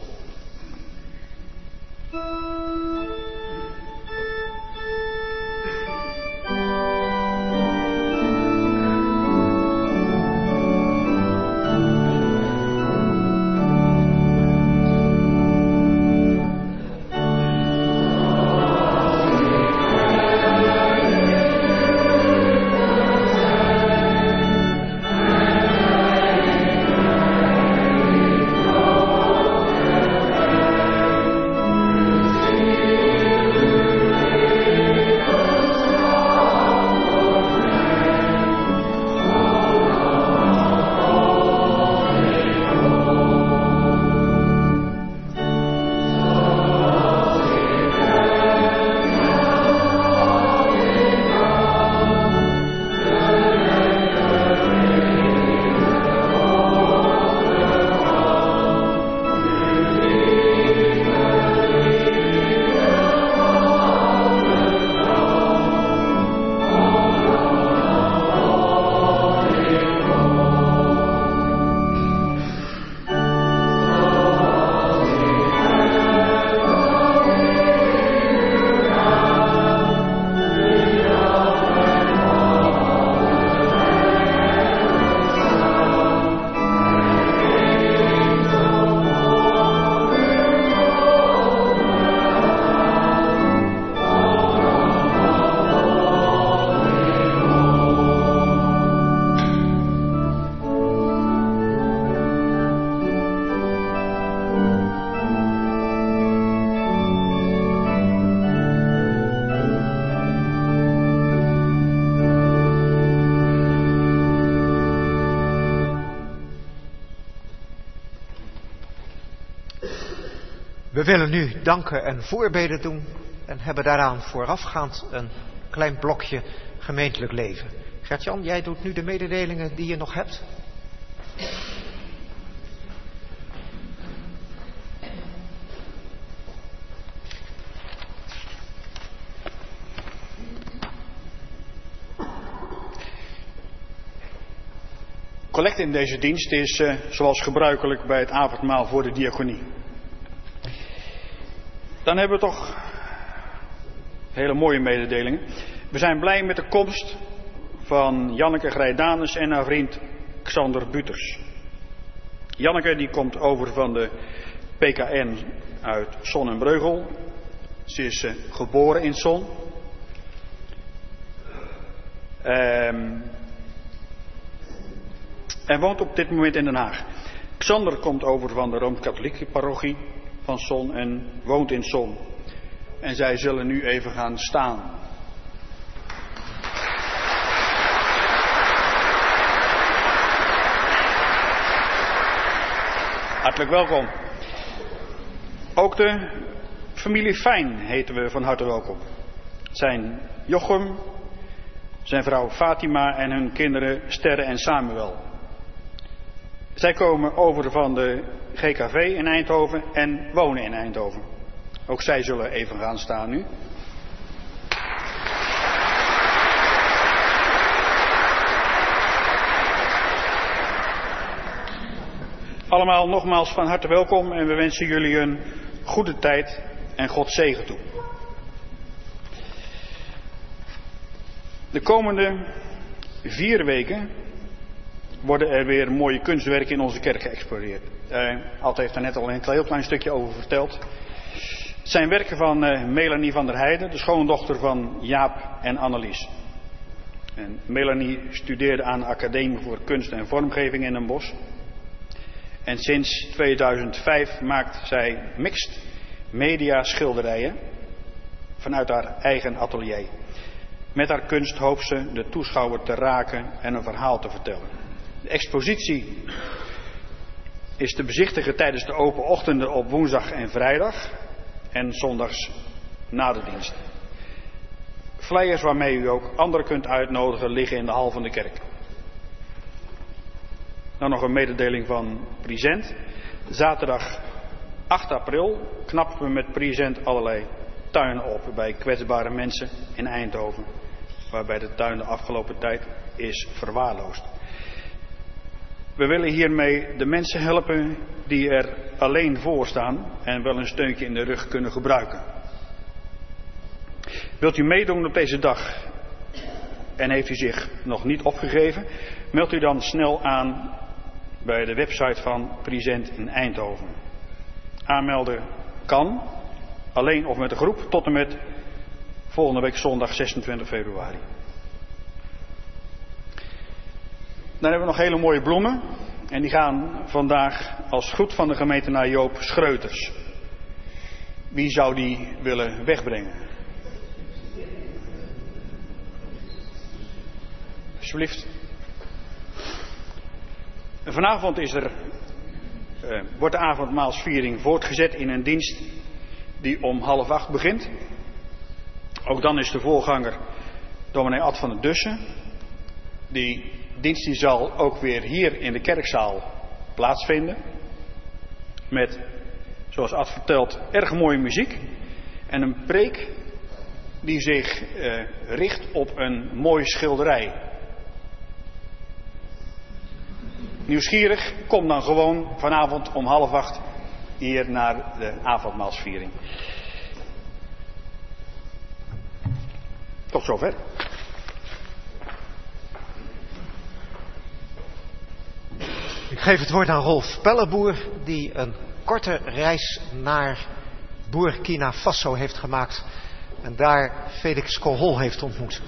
We willen nu danken en voorbeden doen en hebben daaraan voorafgaand een klein blokje gemeentelijk leven. Gert-Jan, jij doet nu de mededelingen die je nog hebt. Collect in deze dienst is zoals gebruikelijk bij het avondmaal voor de diaconie. Dan hebben we toch hele mooie mededelingen. We zijn blij met de komst van Janneke Grijdanus en haar vriend Xander Buters. Janneke die komt over van de PKN uit Son en Breugel. Ze is geboren in Son. En woont op dit moment in Den Haag. Xander komt over van de Rooms-Katholieke parochie van Son en woont in Son. En zij zullen nu even gaan staan. Hartelijk welkom. Ook de familie Fijn heten we van harte welkom. Het zijn Jochem, zijn vrouw Fatima en hun kinderen Sterre en Samuel. Zij komen over van de GKV in Eindhoven en wonen in Eindhoven. Ook zij zullen even gaan staan nu. Allemaal nogmaals van harte welkom en we wensen jullie een goede tijd en God zegen toe. De komende 4 weken worden er weer mooie kunstwerken in onze kerk geëxponeerd. Alt heeft er net al een heel klein stukje over verteld. Het zijn werken van Melanie van der Heijden, de schoondochter van Jaap en Annelies. En Melanie studeerde aan de Academie voor Kunst en Vormgeving in Den Bosch. En sinds 2005 maakt zij mixed media schilderijen vanuit haar eigen atelier. Met haar kunst hoopt ze de toeschouwer te raken en een verhaal te vertellen. De expositie is te bezichtigen tijdens de open ochtenden op woensdag en vrijdag en zondags na de dienst. Flyers waarmee u ook anderen kunt uitnodigen liggen in de hal van de kerk. Dan nog een mededeling van Present. Zaterdag 8 april knappen we met Present allerlei tuinen op bij kwetsbare mensen in Eindhoven. waarbij de tuin de afgelopen tijd is verwaarloosd. We willen hiermee de mensen helpen die er alleen voor staan en wel een steuntje in de rug kunnen gebruiken. Wilt u meedoen op deze dag en heeft u zich nog niet opgegeven, meld u dan snel aan bij de website van Present in Eindhoven. Aanmelden kan, alleen of met een groep, tot en met volgende week zondag 26 februari. Dan hebben we nog hele mooie bloemen. En die gaan vandaag als groet van de gemeente naar Joop Schreuters. Wie zou die willen wegbrengen? Alsjeblieft. Vanavond wordt de avondmaalsviering voortgezet in een dienst die om 7:30 begint. Ook dan is de voorganger dominee Ad van der Dussen. Die dienst die zal ook weer hier in de kerkzaal plaatsvinden. Met, zoals Ad vertelt, erg mooie muziek. En een preek die zich richt op een mooie schilderij. Nieuwsgierig, kom dan gewoon vanavond om 7:30 hier naar de avondmaalsviering. Tot zover. Ik geef het woord aan Rolf Pelleboer, die een korte reis naar Burkina Faso heeft gemaakt en daar Felix Kohol heeft ontmoet.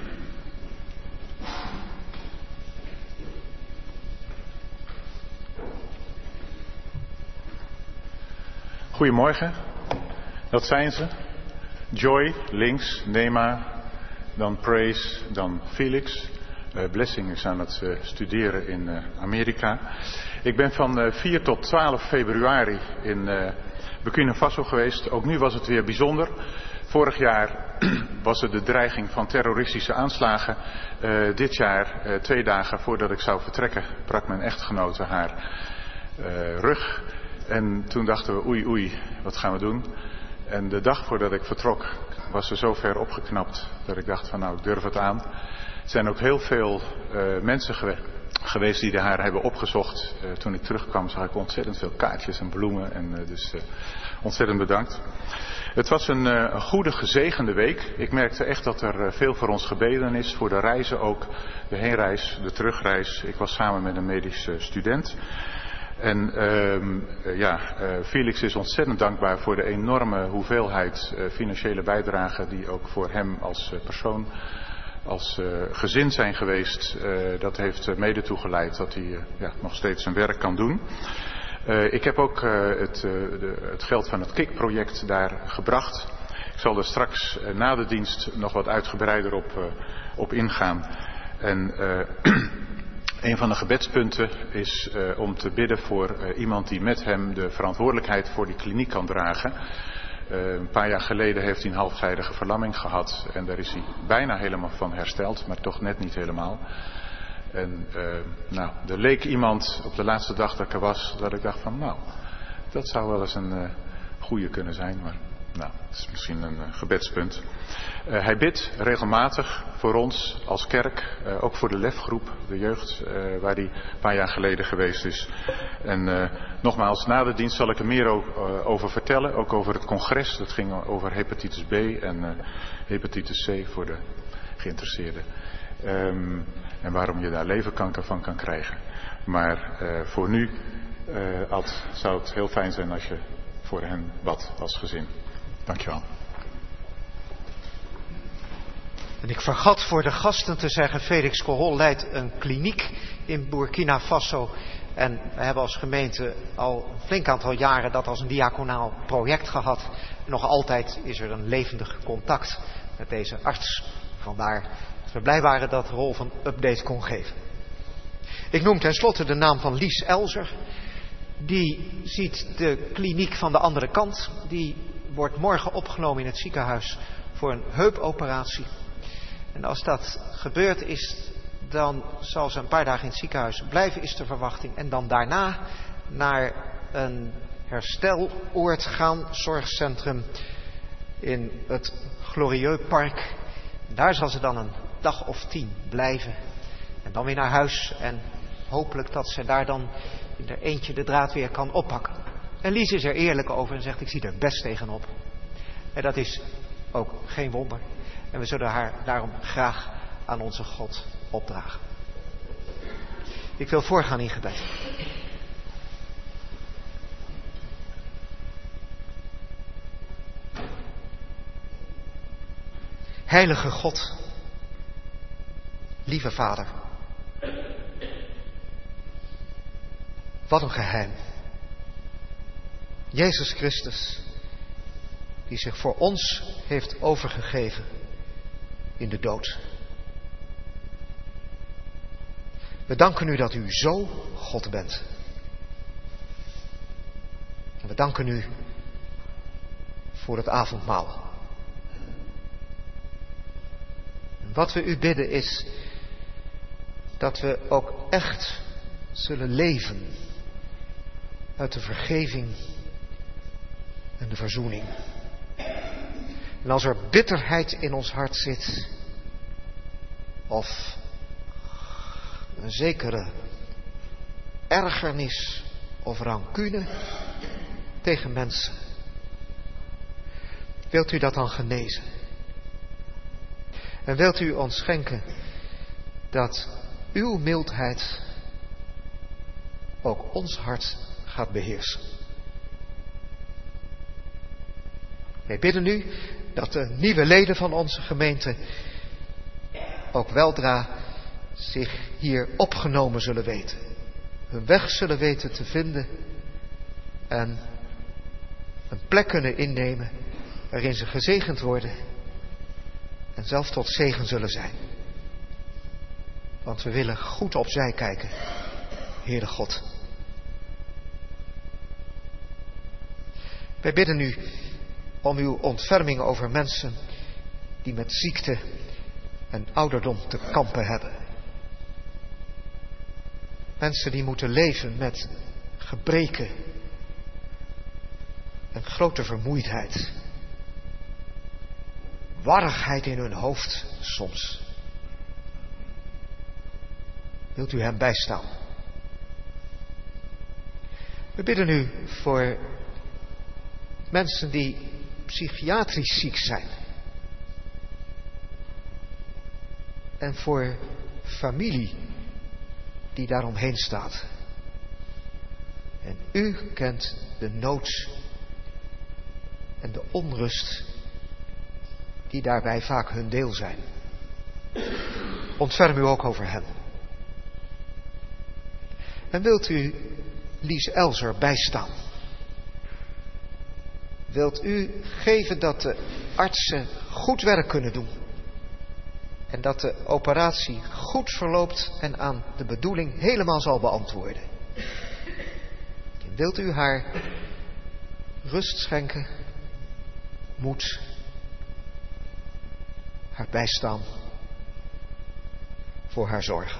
Goedemorgen, dat zijn ze. Joy, links, Nema, dan Praise, dan Felix. Blessing is aan het studeren in Amerika. Ik ben van 4 tot 12 februari in Burkina Faso geweest. Ook nu was het weer bijzonder. Vorig jaar was er de dreiging van terroristische aanslagen. Dit jaar, 2 dagen voordat ik zou vertrekken, brak mijn echtgenote haar rug. En toen dachten we, oei, wat gaan we doen? En de dag voordat ik vertrok was ze zo ver opgeknapt dat ik dacht van nou, ik durf het aan. Er zijn ook heel veel mensen geweest die haar hebben opgezocht. Toen ik terugkwam zag ik ontzettend veel kaartjes en bloemen. En dus ontzettend bedankt. Het was een goede, gezegende week. Ik merkte echt dat er veel voor ons gebeden is. Voor de reizen ook. De heenreis, de terugreis. Ik was samen met een medisch student. En Felix is ontzettend dankbaar voor de enorme hoeveelheid financiële bijdragen die ook voor hem als persoon, als gezin zijn geweest. Dat heeft mede toegeleid dat hij nog steeds zijn werk kan doen. Ik heb ook het geld van het KIK-project daar gebracht. Ik zal er straks na de dienst nog wat uitgebreider op ingaan. En een van de gebedspunten is om te bidden voor iemand die met hem de verantwoordelijkheid voor die kliniek kan dragen. Een paar jaar geleden heeft hij een halfzijdige verlamming gehad en daar is hij bijna helemaal van hersteld, maar toch net niet helemaal. En er leek iemand op de laatste dag dat ik er was, dat ik dacht van dat zou wel eens een goede kunnen zijn, maar het is misschien een gebedspunt. Hij bidt regelmatig voor ons als kerk, ook voor de lefgroep, de jeugd, waar hij een paar jaar geleden geweest is. En nogmaals, na de dienst zal ik er meer over vertellen, ook over het congres. Dat ging over hepatitis B en hepatitis C voor de geïnteresseerden. En waarom je daar leverkanker van kan krijgen. Maar voor nu zou het heel fijn zijn als je voor hen badt als gezin. Dankjewel. En ik vergat voor de gasten te zeggen, Felix Kohol leidt een kliniek in Burkina Faso. En we hebben als gemeente al een flink aantal jaren dat als een diaconaal project gehad. En nog altijd is er een levendig contact met deze arts. Vandaar dat we blij waren dat Rolf een update kon geven. Ik noem tenslotte de naam van Lies Elzer. Die ziet de kliniek van de andere kant. Die wordt morgen opgenomen in het ziekenhuis voor een heupoperatie. En als dat gebeurd is, dan zal ze een paar dagen in het ziekenhuis blijven, is de verwachting. En dan daarna naar een hersteloord gaan, zorgcentrum in het Glorieux Park. Daar zal ze dan een dag of 10 blijven. En dan weer naar huis. En hopelijk dat ze daar dan in er eentje de draad weer kan oppakken. En Lies is er eerlijk over en zegt, ik zie er best tegenop. En dat is ook geen wonder. En we zullen haar daarom graag aan onze God opdragen. Ik wil voorgaan in gebed. Heilige God, lieve Vader, wat een geheim. Jezus Christus, die zich voor ons heeft overgegeven in de dood. We danken u dat u zo God bent. En we danken u voor het avondmaal. En wat we u bidden is dat we ook echt zullen leven uit de vergeving en de verzoening. En als er bitterheid in ons hart zit, of een zekere ergernis of rancune tegen mensen, wilt u dat dan genezen? En wilt u ons schenken dat uw mildheid ook ons hart gaat beheersen? Wij bidden u dat de nieuwe leden van onze gemeente ook weldra zich hier opgenomen zullen weten. Hun weg zullen weten te vinden en een plek kunnen innemen waarin ze gezegend worden en zelf tot zegen zullen zijn. Want we willen goed opzij kijken, Heere God. Wij bidden u om uw ontferming over mensen die met ziekte en ouderdom te kampen hebben. Mensen die moeten leven met gebreken en grote vermoeidheid. Warrigheid in hun hoofd soms. Wilt u hem bijstaan? We bidden u voor mensen die psychiatrisch ziek zijn. En voor familie die daaromheen staat. En u kent de nood en de onrust die daarbij vaak hun deel zijn. Ontferm u ook over hen. En wilt u Lies Elser bijstaan? Wilt u geven dat de artsen goed werk kunnen doen? En dat de operatie goed verloopt en aan de bedoeling helemaal zal beantwoorden? Wilt u haar rust schenken, moed, haar bijstaan voor haar zorgen?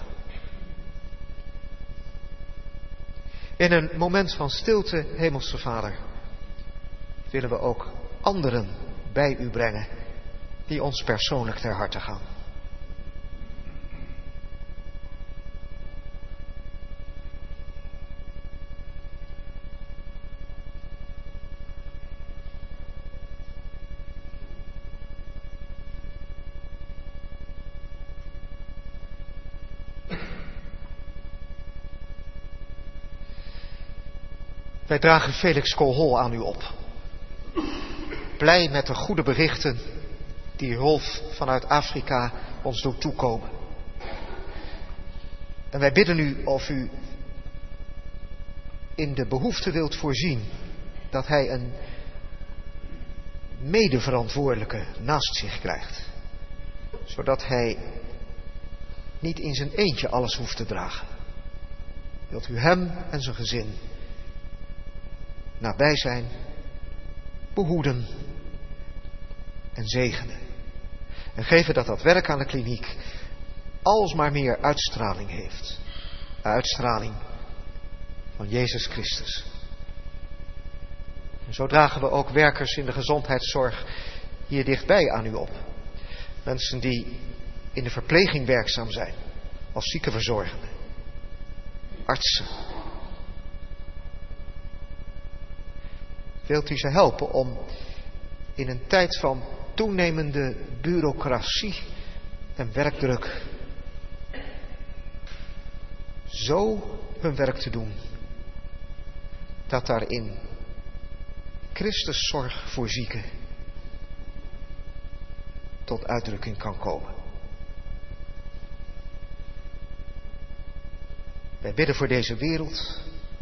In een moment van stilte, Hemelse Vader, willen we ook anderen bij u brengen die ons persoonlijk ter harte gaan. Wij dragen Felix Koolhol aan u op. Blij met de goede berichten die Rolf vanuit Afrika ons doet toekomen. En wij bidden u of u in de behoefte wilt voorzien dat hij een medeverantwoordelijke naast zich krijgt. Zodat hij niet in zijn eentje alles hoeft te dragen. Wilt u hem en zijn gezin nabij zijn, behoeden en zegenen. En geven dat dat werk aan de kliniek alsmaar meer uitstraling heeft. De uitstraling van Jezus Christus. En zo dragen we ook werkers in de gezondheidszorg hier dichtbij aan u op. Mensen die in de verpleging werkzaam zijn, als ziekenverzorgenden, artsen. Wilt u ze helpen om in een tijd van toenemende bureaucratie en werkdruk zo hun werk te doen dat daarin Christus zorg voor zieken tot uitdrukking kan komen. Wij bidden voor deze wereld.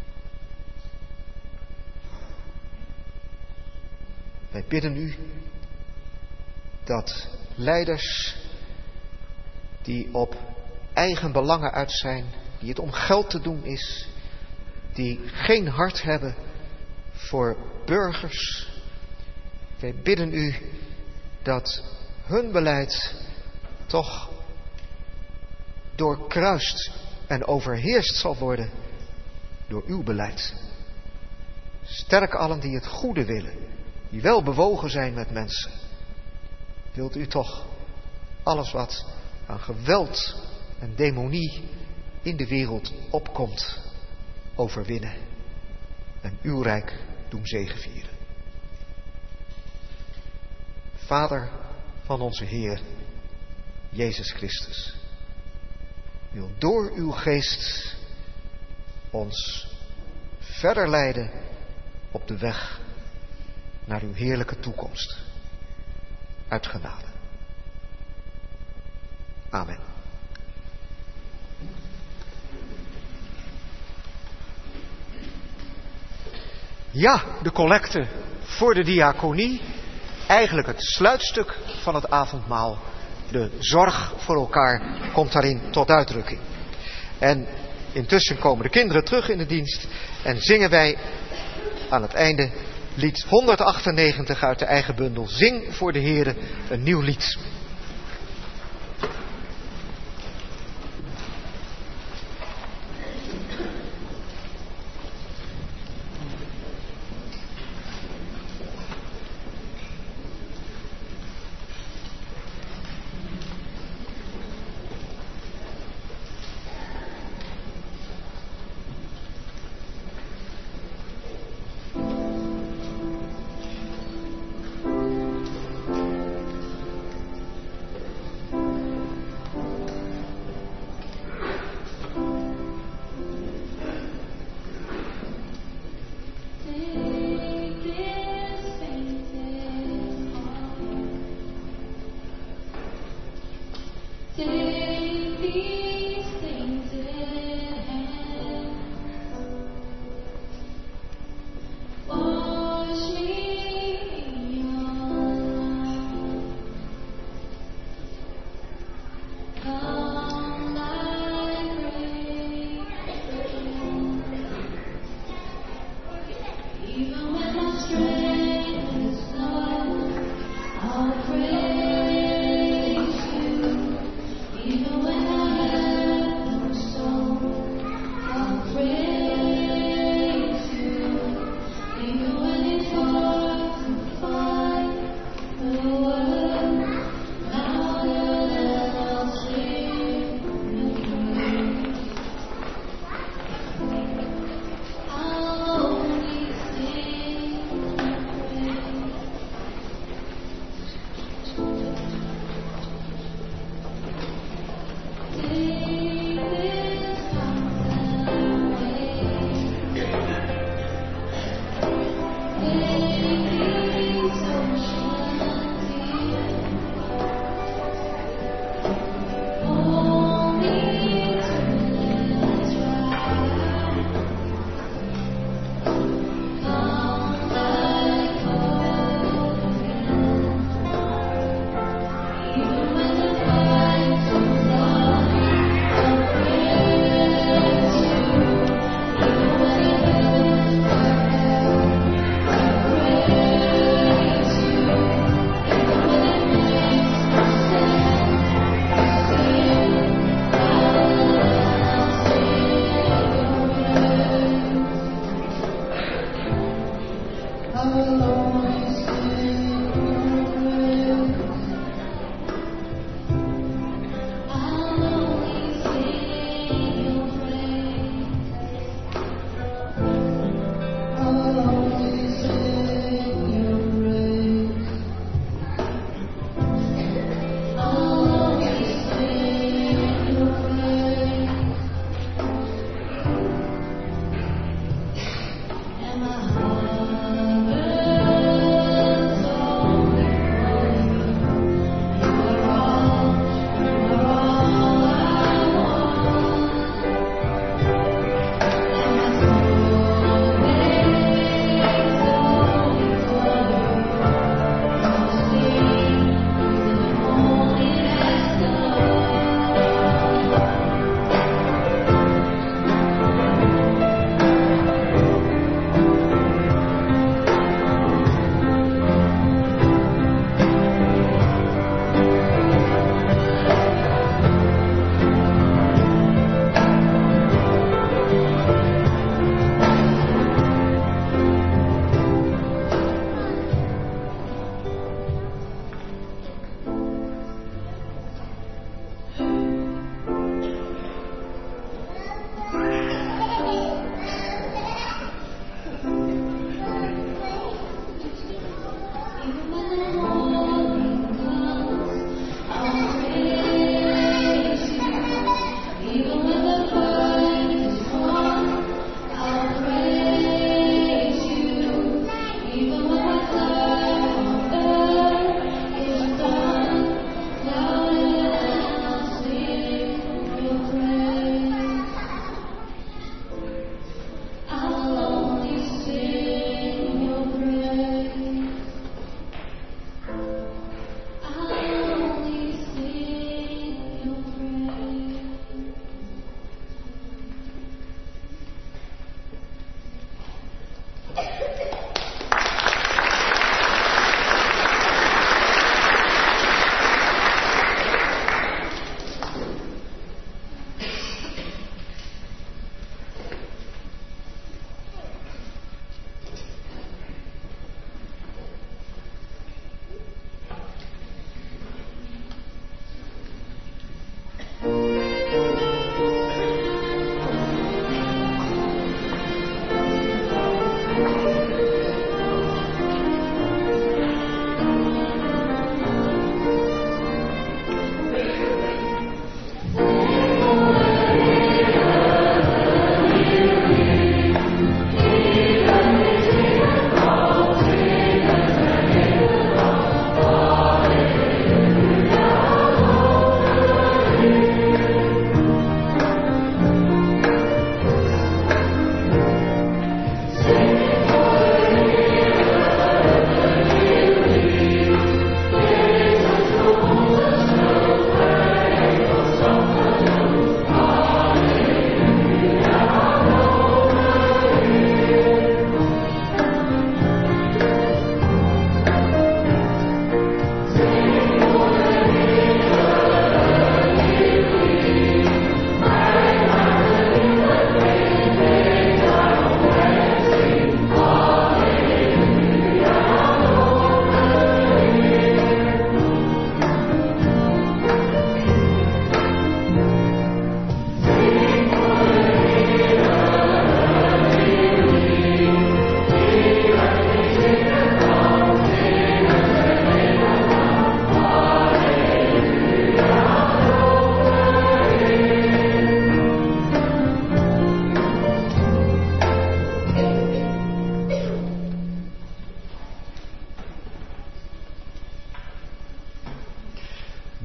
Wij bidden u dat leiders die op eigen belangen uit zijn, die het om geld te doen is, die geen hart hebben voor burgers. Wij bidden u dat hun beleid toch doorkruist en overheerst zal worden door uw beleid. Sterk allen die het goede willen, die wel bewogen zijn met mensen. Wilt u toch alles wat aan geweld en demonie in de wereld opkomt overwinnen en uw rijk doen zegevieren. Vader van onze Heer Jezus Christus, wil door uw geest ons verder leiden op de weg naar uw heerlijke toekomst. Uit genade. Amen. Ja, de collecte voor de diaconie. Eigenlijk het sluitstuk van het avondmaal. De zorg voor elkaar komt daarin tot uitdrukking. En intussen komen de kinderen terug in de dienst en zingen wij aan het einde lied 198 uit de eigen bundel. Zing voor de Heere een nieuw lied.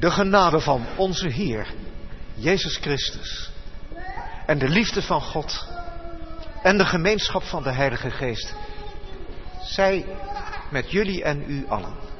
De genade van onze Heer, Jezus Christus, en de liefde van God en de gemeenschap van de Heilige Geest, zij met jullie en u allen.